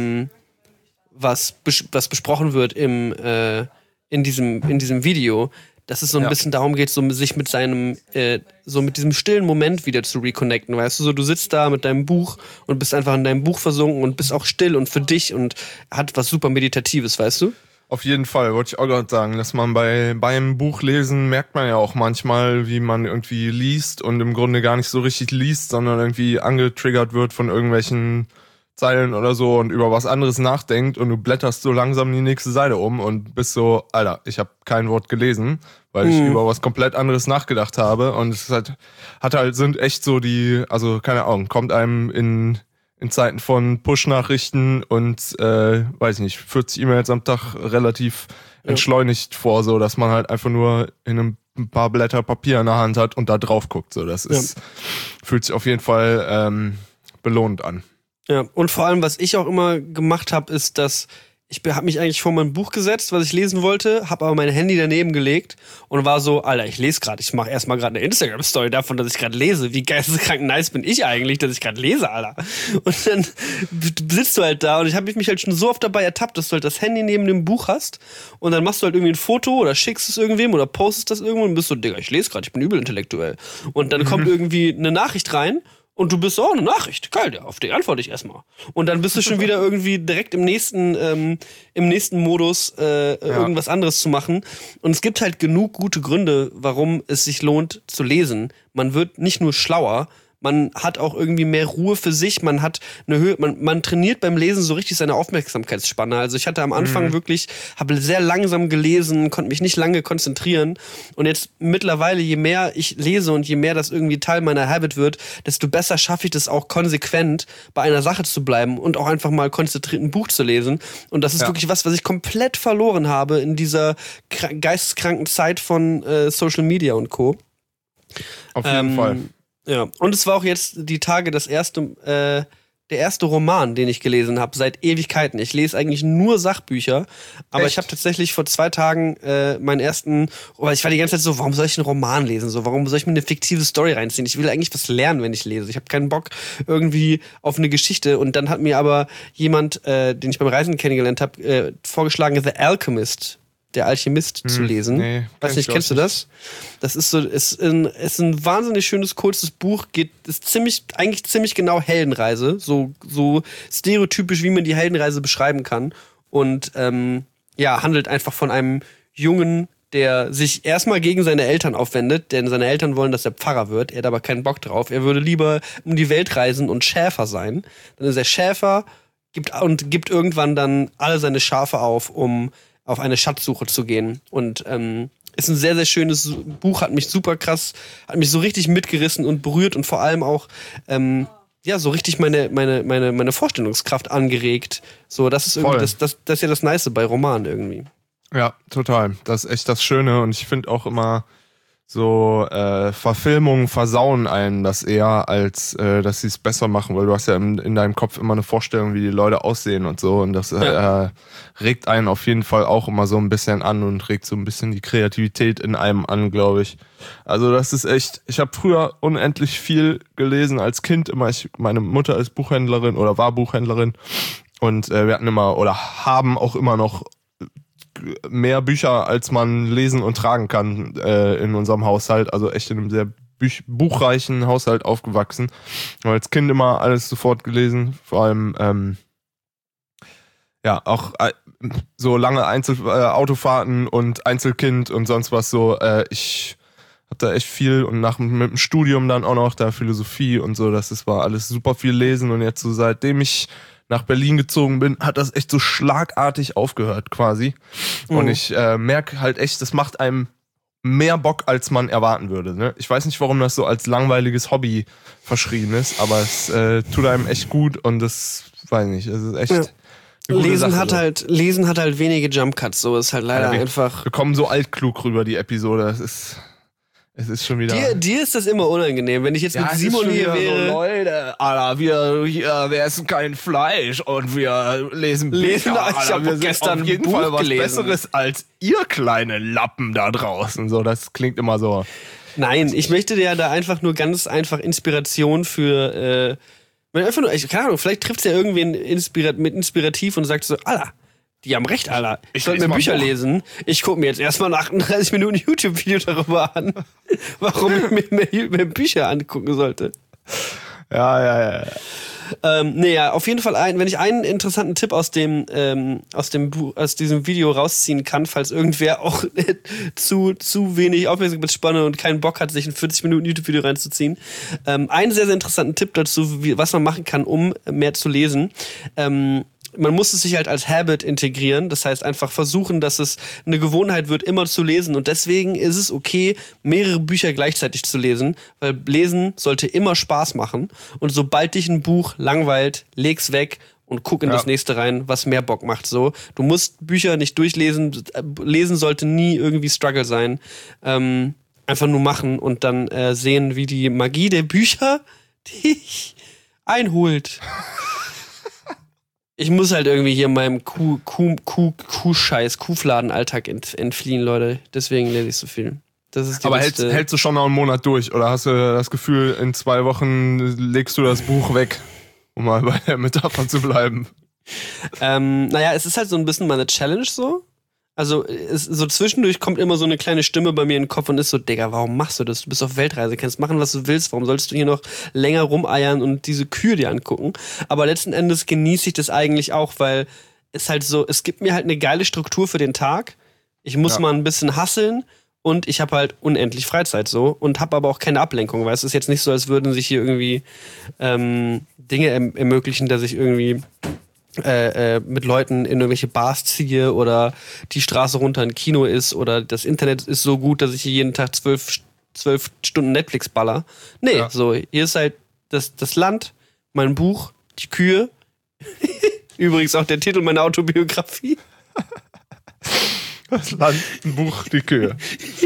was besprochen wird in diesem Video, dass es so ein bisschen darum geht, so sich mit mit diesem stillen Moment wieder zu reconnecten, weißt du, so du sitzt da mit deinem Buch und bist einfach in deinem Buch versunken und bist auch still und für dich und hat was super Meditatives, weißt du? Auf jeden Fall, wollte ich auch gerade sagen, dass man beim Buchlesen merkt man ja auch manchmal, wie man irgendwie liest und im Grunde gar nicht so richtig liest, sondern irgendwie angetriggert wird von irgendwelchen Zeilen oder so und über was anderes nachdenkt und du blätterst so langsam die nächste Seite um und bist so, Alter, ich habe kein Wort gelesen, weil ich über was komplett anderes nachgedacht habe und es sind echt so also keine Ahnung, kommt einem in Zeiten von Push-Nachrichten und, weiß ich nicht, 40 E-Mails am Tag relativ entschleunigt vor, so dass man halt einfach nur in ein paar Blätter Papier in der Hand hat und da drauf guckt. So, fühlt sich auf jeden Fall belohnt an. Ja, und vor allem, was ich auch immer gemacht habe, ist, dass ich habe mich eigentlich vor mein Buch gesetzt, was ich lesen wollte, habe aber mein Handy daneben gelegt und war so, Alter, ich lese gerade, ich mache erstmal gerade eine Instagram-Story davon, dass ich gerade lese. Wie geisteskrank nice bin ich eigentlich, dass ich gerade lese, Alter. Und dann sitzt du halt da und ich habe mich halt schon so oft dabei ertappt, dass du halt das Handy neben dem Buch hast und dann machst du halt irgendwie ein Foto oder schickst es irgendwem oder postest das irgendwo und bist so, Digga, ich lese gerade, ich bin übel intellektuell. Und dann kommt irgendwie eine Nachricht rein. Und du bist so, eine Nachricht, geil, auf die antworte ich erstmal. Und dann bist du schon wieder irgendwie direkt im nächsten Modus, irgendwas anderes zu machen. Und es gibt halt genug gute Gründe, warum es sich lohnt zu lesen. Man wird nicht nur schlauer, man hat auch irgendwie mehr Ruhe für sich, man hat eine Höhe, man trainiert beim Lesen so richtig seine Aufmerksamkeitsspanne. Also ich hatte am Anfang wirklich, habe sehr langsam gelesen, konnte mich nicht lange konzentrieren und jetzt mittlerweile, je mehr ich lese und je mehr das irgendwie Teil meiner Habit wird, desto besser schaffe ich das auch konsequent bei einer Sache zu bleiben und auch einfach mal konzentriert ein Buch zu lesen. Und das ist wirklich was ich komplett verloren habe in dieser geisteskranken Zeit von Social Media und Co. Auf jeden Fall. Ja, und es war auch jetzt die Tage der erste Roman, den ich gelesen habe, seit Ewigkeiten. Ich lese eigentlich nur Sachbücher, aber ich habe tatsächlich vor 2 Tagen meinen ersten, weil ich war die ganze Zeit so, warum soll ich einen Roman lesen? So, warum soll ich mir eine fiktive Story reinziehen? Ich will eigentlich was lernen, wenn ich lese. Ich habe keinen Bock irgendwie auf eine Geschichte. Und dann hat mir aber jemand, den ich beim Reisen kennengelernt habe, vorgeschlagen, The Alchemist, der Alchemist zu lesen. Nee, weiß nicht, kennst du das? Das ist so, ist ein wahnsinnig schönes, kurzes Buch, ist eigentlich ziemlich genau Heldenreise, so stereotypisch, wie man die Heldenreise beschreiben kann. Und handelt einfach von einem Jungen, der sich erstmal gegen seine Eltern aufwendet, denn seine Eltern wollen, dass er Pfarrer wird. Er hat aber keinen Bock drauf. Er würde lieber um die Welt reisen und Schäfer sein. Dann ist er Schäfer, gibt irgendwann dann alle seine Schafe um auf eine Schatzsuche zu gehen. Und ist ein sehr, sehr schönes Buch, hat mich so richtig mitgerissen und berührt und vor allem auch so richtig meine Vorstellungskraft angeregt. So, das ist irgendwie das ist ja das Nice bei Romanen irgendwie. Ja, total. Das ist echt das Schöne und ich finde auch immer so Verfilmungen versauen einen das eher, als dass sie es besser machen, weil du hast ja in deinem Kopf immer eine Vorstellung, wie die Leute aussehen und so und das regt einen auf jeden Fall auch immer so ein bisschen an und regt so ein bisschen die Kreativität in einem an, glaube ich. Also das ist echt, ich habe früher unendlich viel gelesen als Kind, meine Mutter ist Buchhändlerin oder war Buchhändlerin und wir hatten immer oder haben auch immer noch mehr Bücher, als man lesen und tragen kann in unserem Haushalt. Also echt in einem sehr buchreichen Haushalt aufgewachsen. Ich habe als Kind immer alles sofort gelesen. Vor allem auch so lange Autofahrten und Einzelkind und sonst was so. Ich habe da echt viel und mit dem Studium dann auch noch da Philosophie und so. Das war alles super viel lesen und jetzt so seitdem ich nach Berlin gezogen bin, hat das echt so schlagartig aufgehört quasi. Und ich merke halt echt, das macht einem mehr Bock, als man erwarten würde. Ne? Ich weiß nicht, warum das so als langweiliges Hobby verschrien ist, aber es tut einem echt gut und das, weiß nicht, es ist echt... Ja. Lesen hat halt wenige Jump Cuts, so ist halt leider einfach... Wir kommen so altklug rüber, die Episode, es ist schon wieder... Dir ist das immer unangenehm, wenn ich jetzt mit Simon hier wäre... So, Leute, Alter, wir essen kein Fleisch und wir lesen Bücher. Ich habe gestern auf jeden Fall was Besseres als ihr kleine Lappen da draußen. So, das klingt immer so... Nein, ich möchte dir da einfach nur ganz einfach Inspiration für... einfach nur, keine Ahnung, vielleicht trifft es ja irgendwen inspirativ und sagt so, Alter, die haben recht, Alter. Ich sollte mir Bücher lesen. Ich gucke mir jetzt erstmal nach 38 Minuten YouTube-Video darüber an, warum ich mir Bücher angucken sollte. Ja. Auf jeden Fall wenn ich einen interessanten Tipp aus diesem Video rausziehen kann, falls irgendwer auch zu wenig Aufmerksamkeitsspanne und keinen Bock hat, sich ein 40 Minuten YouTube-Video reinzuziehen. Einen sehr, sehr interessanten Tipp dazu, was man machen kann, um mehr zu lesen. Man muss es sich halt als Habit integrieren. Das heißt, einfach versuchen, dass es eine Gewohnheit wird, immer zu lesen. Und deswegen ist es okay, mehrere Bücher gleichzeitig zu lesen, weil Lesen sollte immer Spaß machen. Und sobald dich ein Buch langweilt, leg's weg und guck in das nächste rein, was mehr Bock macht. So, du musst Bücher nicht durchlesen. Lesen sollte nie irgendwie Struggle sein. Einfach nur machen und dann sehen, wie die Magie der Bücher dich einholt. Ich muss halt irgendwie hier meinem Kuhfladen-Alltag entfliehen, Leute. Deswegen lese ich so viel. Das ist aber hältst du schon noch einen Monat durch? Oder hast du das Gefühl, in 2 Wochen legst du das Buch weg, um mal bei der Metapher zu bleiben? Es ist halt so ein bisschen meine Challenge so. Also so zwischendurch kommt immer so eine kleine Stimme bei mir in den Kopf und ist so, Digga, warum machst du das? Du bist auf Weltreise, kannst machen, was du willst. Warum sollst du hier noch länger rumeiern und diese Kühe dir angucken? Aber letzten Endes genieße ich das eigentlich auch, weil es halt so, es gibt mir halt eine geile Struktur für den Tag. Ich muss mal ein bisschen hustlen und ich habe halt unendlich Freizeit so und habe aber auch keine Ablenkung, weil es ist jetzt nicht so, als würden sich hier irgendwie Dinge ermöglichen, dass ich irgendwie mit Leuten in irgendwelche Bars ziehe oder die Straße runter ein Kino ist oder das Internet ist so gut, dass ich hier jeden Tag 12 Stunden Netflix baller. Nee, so, hier ist halt das Land, mein Buch, die Kühe. Übrigens auch der Titel meiner Autobiografie. Das Land, ein Buch, die Kühe.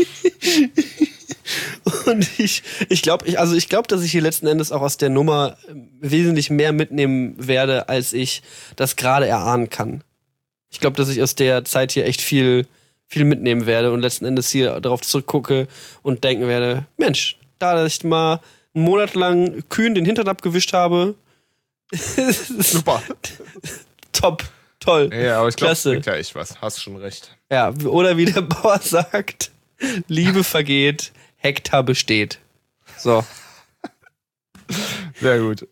Und ich glaube, dass ich hier letzten Endes auch aus der Nummer wesentlich mehr mitnehmen werde, als ich das gerade erahnen kann. Ich glaube, dass ich aus der Zeit hier echt viel mitnehmen werde und letzten Endes hier darauf zurückgucke und denken werde, Mensch, da ich mal einen Monat lang Kühen den Hintern abgewischt habe. Super. Top, toll. Ja, aber ich glaube, das bringt ja echt was. Hast schon recht. Ja, oder wie der Bauer sagt, Liebe vergeht, Hektar besteht. So. Sehr gut.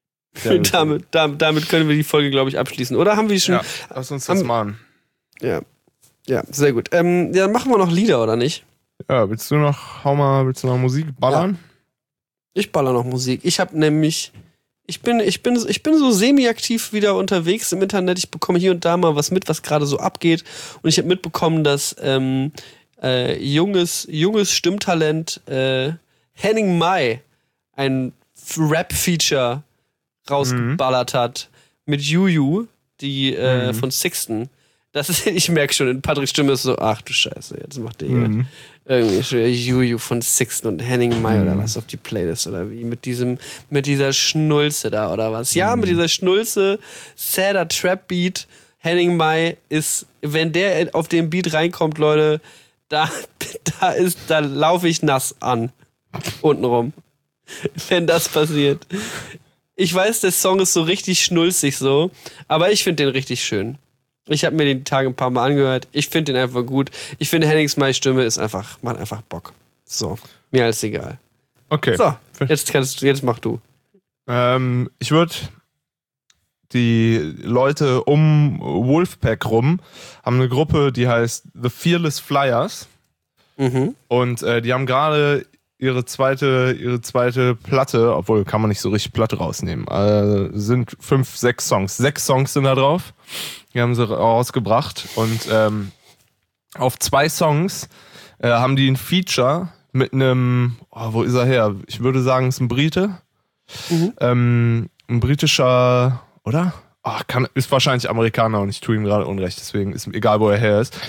Damit können wir die Folge, glaube ich, abschließen. Oder haben wir schon... Ja, lass uns das machen. Ja, sehr gut. Dann machen wir noch Lieder, oder nicht? Ja, willst du noch Musik ballern? Ja. Ich baller noch Musik. Ich habe nämlich... Ich bin so semi-aktiv wieder unterwegs im Internet. Ich bekomme hier und da mal was mit, was gerade so abgeht. Und ich habe mitbekommen, dass junges Stimmtalent Henning Mai ein Rap-Feature rausgeballert hat mit Juju, die von Sixten. Das ist, ich merke schon, in Patricks Stimme ist so, ach du Scheiße, jetzt macht der hier irgendwie Juju von Sixten und Henning Mai oder was auf die Playlist oder wie, mit dieser Schnulze da oder was. Ja, mit dieser Schnulze, sadder Trap-Beat. Henning Mai ist, wenn der auf den Beat reinkommt, Leute, da laufe ich nass an. Untenrum. Wenn das passiert. Ich weiß, der Song ist so richtig schnulzig so, aber ich finde den richtig schön. Ich habe mir den Tage ein paar Mal angehört. Ich finde den einfach gut. Ich finde Hennings Mai Stimme macht einfach Bock. So, mir alles egal. Okay. So, jetzt mach du. Ich würde die Leute um Wolfpack rum haben eine Gruppe, die heißt The Fearless Flyers. Und die haben gerade ihre zweite Platte, obwohl kann man nicht so richtig Platte rausnehmen. Sind 5, 6 Songs. 6 Songs sind da drauf. Die haben sie rausgebracht. Und auf 2 Songs haben die ein Feature mit einem, wo ist er her? Ich würde sagen, es ist ein Brite. Ein britischer, oder? Ist wahrscheinlich Amerikaner und ich tue ihm gerade Unrecht, deswegen ist egal, wo er her ist.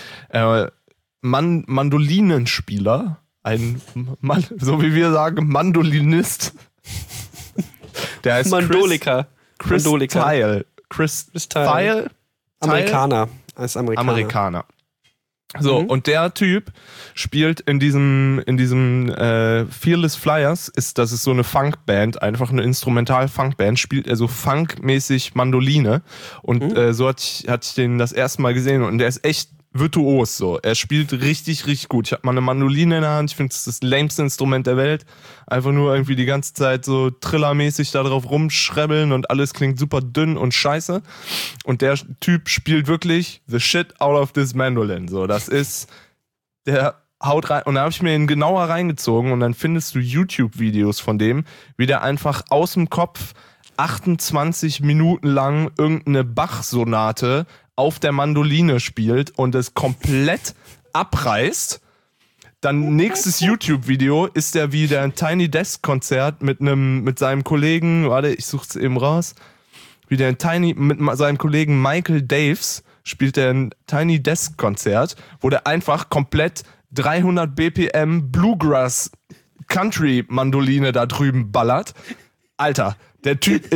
Mandolinenspieler, so wie wir sagen, Mandolinist. Der heißt Mandolika. Chris Tile. Chris Tile? Amerikaner. Als Amerikaner. So, und der Typ spielt in diesem Fearless Flyers, das ist so eine Funkband, einfach eine Instrumental-Funkband, spielt er so funkmäßig Mandoline und so hatte ich den das erste Mal gesehen und der ist echt virtuos so. Er spielt richtig, richtig gut. Ich habe mal eine Mandoline in der Hand. Ich finde, das ist das lämste Instrument der Welt. Einfach nur irgendwie die ganze Zeit so trillermäßig da drauf rumschrebbeln und alles klingt super dünn und scheiße. Und der Typ spielt wirklich the shit out of this mandolin. So, das ist, der haut rein. Und da habe ich mir ihn genauer reingezogen und dann findest du YouTube-Videos von dem, wie der einfach aus dem Kopf 28 Minuten lang irgendeine Bach-Sonate auf der Mandoline spielt und es komplett abreißt. Dann nächstes YouTube-Video ist der wie der Tiny Desk-Konzert mit seinem Kollegen, warte, ich such's eben raus, wie der mit seinem Kollegen Michael Daves spielt der ein Tiny Desk-Konzert, wo der einfach komplett 300 BPM Bluegrass Country Mandoline da drüben ballert. Alter, der Typ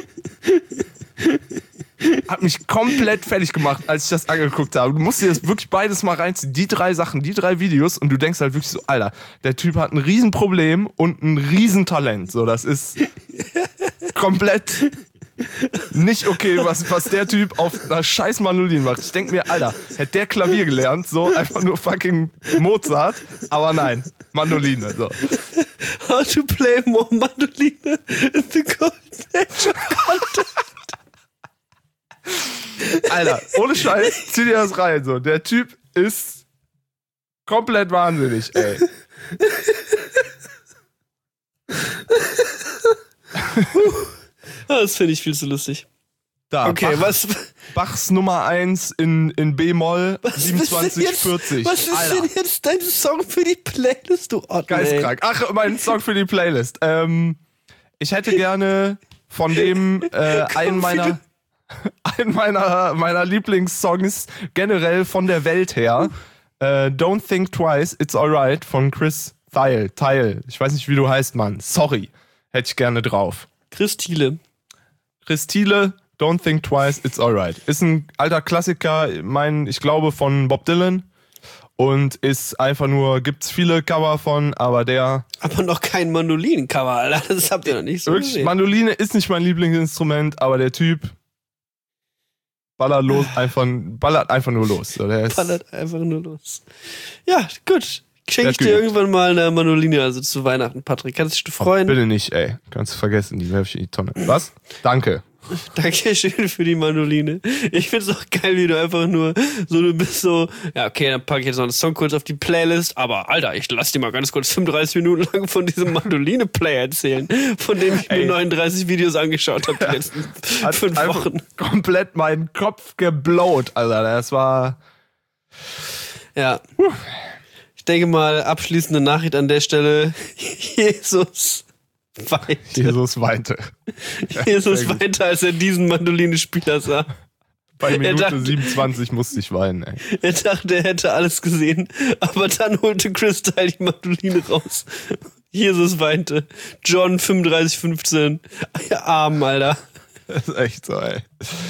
hat mich komplett fertig gemacht, als ich das angeguckt habe. Du musst dir das wirklich beides mal reinziehen. Die 3 Sachen, die 3 Videos und du denkst halt wirklich so, Alter, der Typ hat ein Riesenproblem und ein Riesentalent. So, das ist komplett nicht okay, was der Typ auf einer scheiß Mandoline macht. Ich denke mir, Alter, hätte der Klavier gelernt, so einfach nur fucking Mozart, aber nein, Mandoline, so. How to play more Mandoline in the Golden Age of Content. Alter, ohne Scheiß, zieh dir das rein, so. Der Typ ist komplett wahnsinnig, ey. Das finde ich viel zu lustig. Da, okay, Bachs Nummer 1 in B-Moll 2740. Was ist denn jetzt dein Song für die Playlist, du Otto? Geistkrank. Ach, mein Song für die Playlist. Ich hätte gerne von dem einen meiner Lieblingssongs generell von der Welt her. Don't Think Twice, It's Alright von Chris Thile. Ich weiß nicht, wie du heißt, Mann. Sorry. Hätte ich gerne drauf. Chris Thiele, Don't Think Twice, It's Alright. Ist ein alter Klassiker, ich glaube von Bob Dylan. Und ist einfach nur, gibt's viele Cover von, aber noch kein Mandolinen-Cover, Alter. Das habt ihr noch nicht so wirklich, gesehen. Mandoline ist nicht mein Lieblingsinstrument, aber der Typ ballert einfach nur los. So, Ballert einfach nur los. Ja, gut. Schenke ich dir irgendwann mal eine Mandoline, also zu Weihnachten, Patrick. Kannst du dich freuen? Bitte nicht, ey. Kannst du vergessen, die werfe ich in die Tonne. Was? Danke. Dankeschön für die Mandoline. Ich find's auch geil, wie du einfach nur so, du bist so, ja, okay, dann packe ich jetzt noch einen Song kurz auf die Playlist, aber Alter, ich lass dir mal ganz kurz 35 Minuten lang von diesem Mandoline-Play erzählen, von dem ich mir 39 Videos angeschaut habe die letzten 5 Wochen. Komplett meinen Kopf geblowt, Alter. Das war... Ja. Ich denke mal, abschließende Nachricht an der Stelle. Jesus weinte. Jesus weinte, als er diesen Mandolinespieler sah. Bei Minute 27 musste ich weinen, ey. Er dachte, er hätte alles gesehen, aber dann holte Chris Thile die Mandoline raus. Jesus weinte. John 35,15. Ja, arm, Alter. Das ist echt so, ey.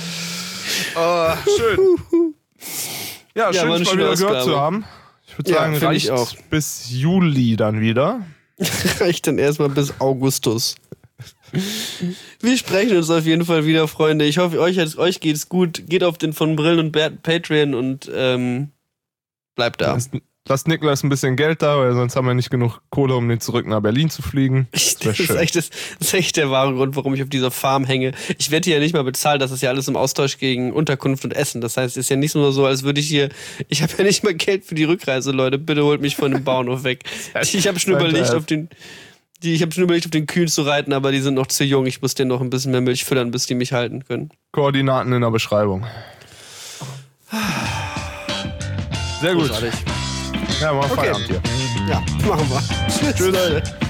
Oh, schön. Ja, schön, dich mal wieder gehört zu haben. Ich würde sagen, reicht auch bis Juli dann wieder. Reicht dann erstmal bis Augustus. Wir sprechen uns auf jeden Fall wieder, Freunde. Ich hoffe, euch geht's gut. Geht auf den von Brillen und Patreon und bleibt da. Lasst Niklas ein bisschen Geld da, weil sonst haben wir nicht genug Kohle, um den zurück nach Berlin zu fliegen. Das ist echt der wahre Grund, warum ich auf dieser Farm hänge. Ich werde hier ja nicht mal bezahlt, das ist ja alles im Austausch gegen Unterkunft und Essen. Das heißt, es ist ja nicht nur so, als würde ich habe ja nicht mal Geld für die Rückreise, Leute. Bitte holt mich von dem Bauernhof weg. Ich habe schon überlegt, auf den Kühen zu reiten, aber die sind noch zu jung. Ich muss denen noch ein bisschen mehr Milch füttern, bis die mich halten können. Koordinaten in der Beschreibung. Sehr gut. Großartig. Ja, machen wir Feierabend hier. Ja, machen wir. Tschüss, Leute.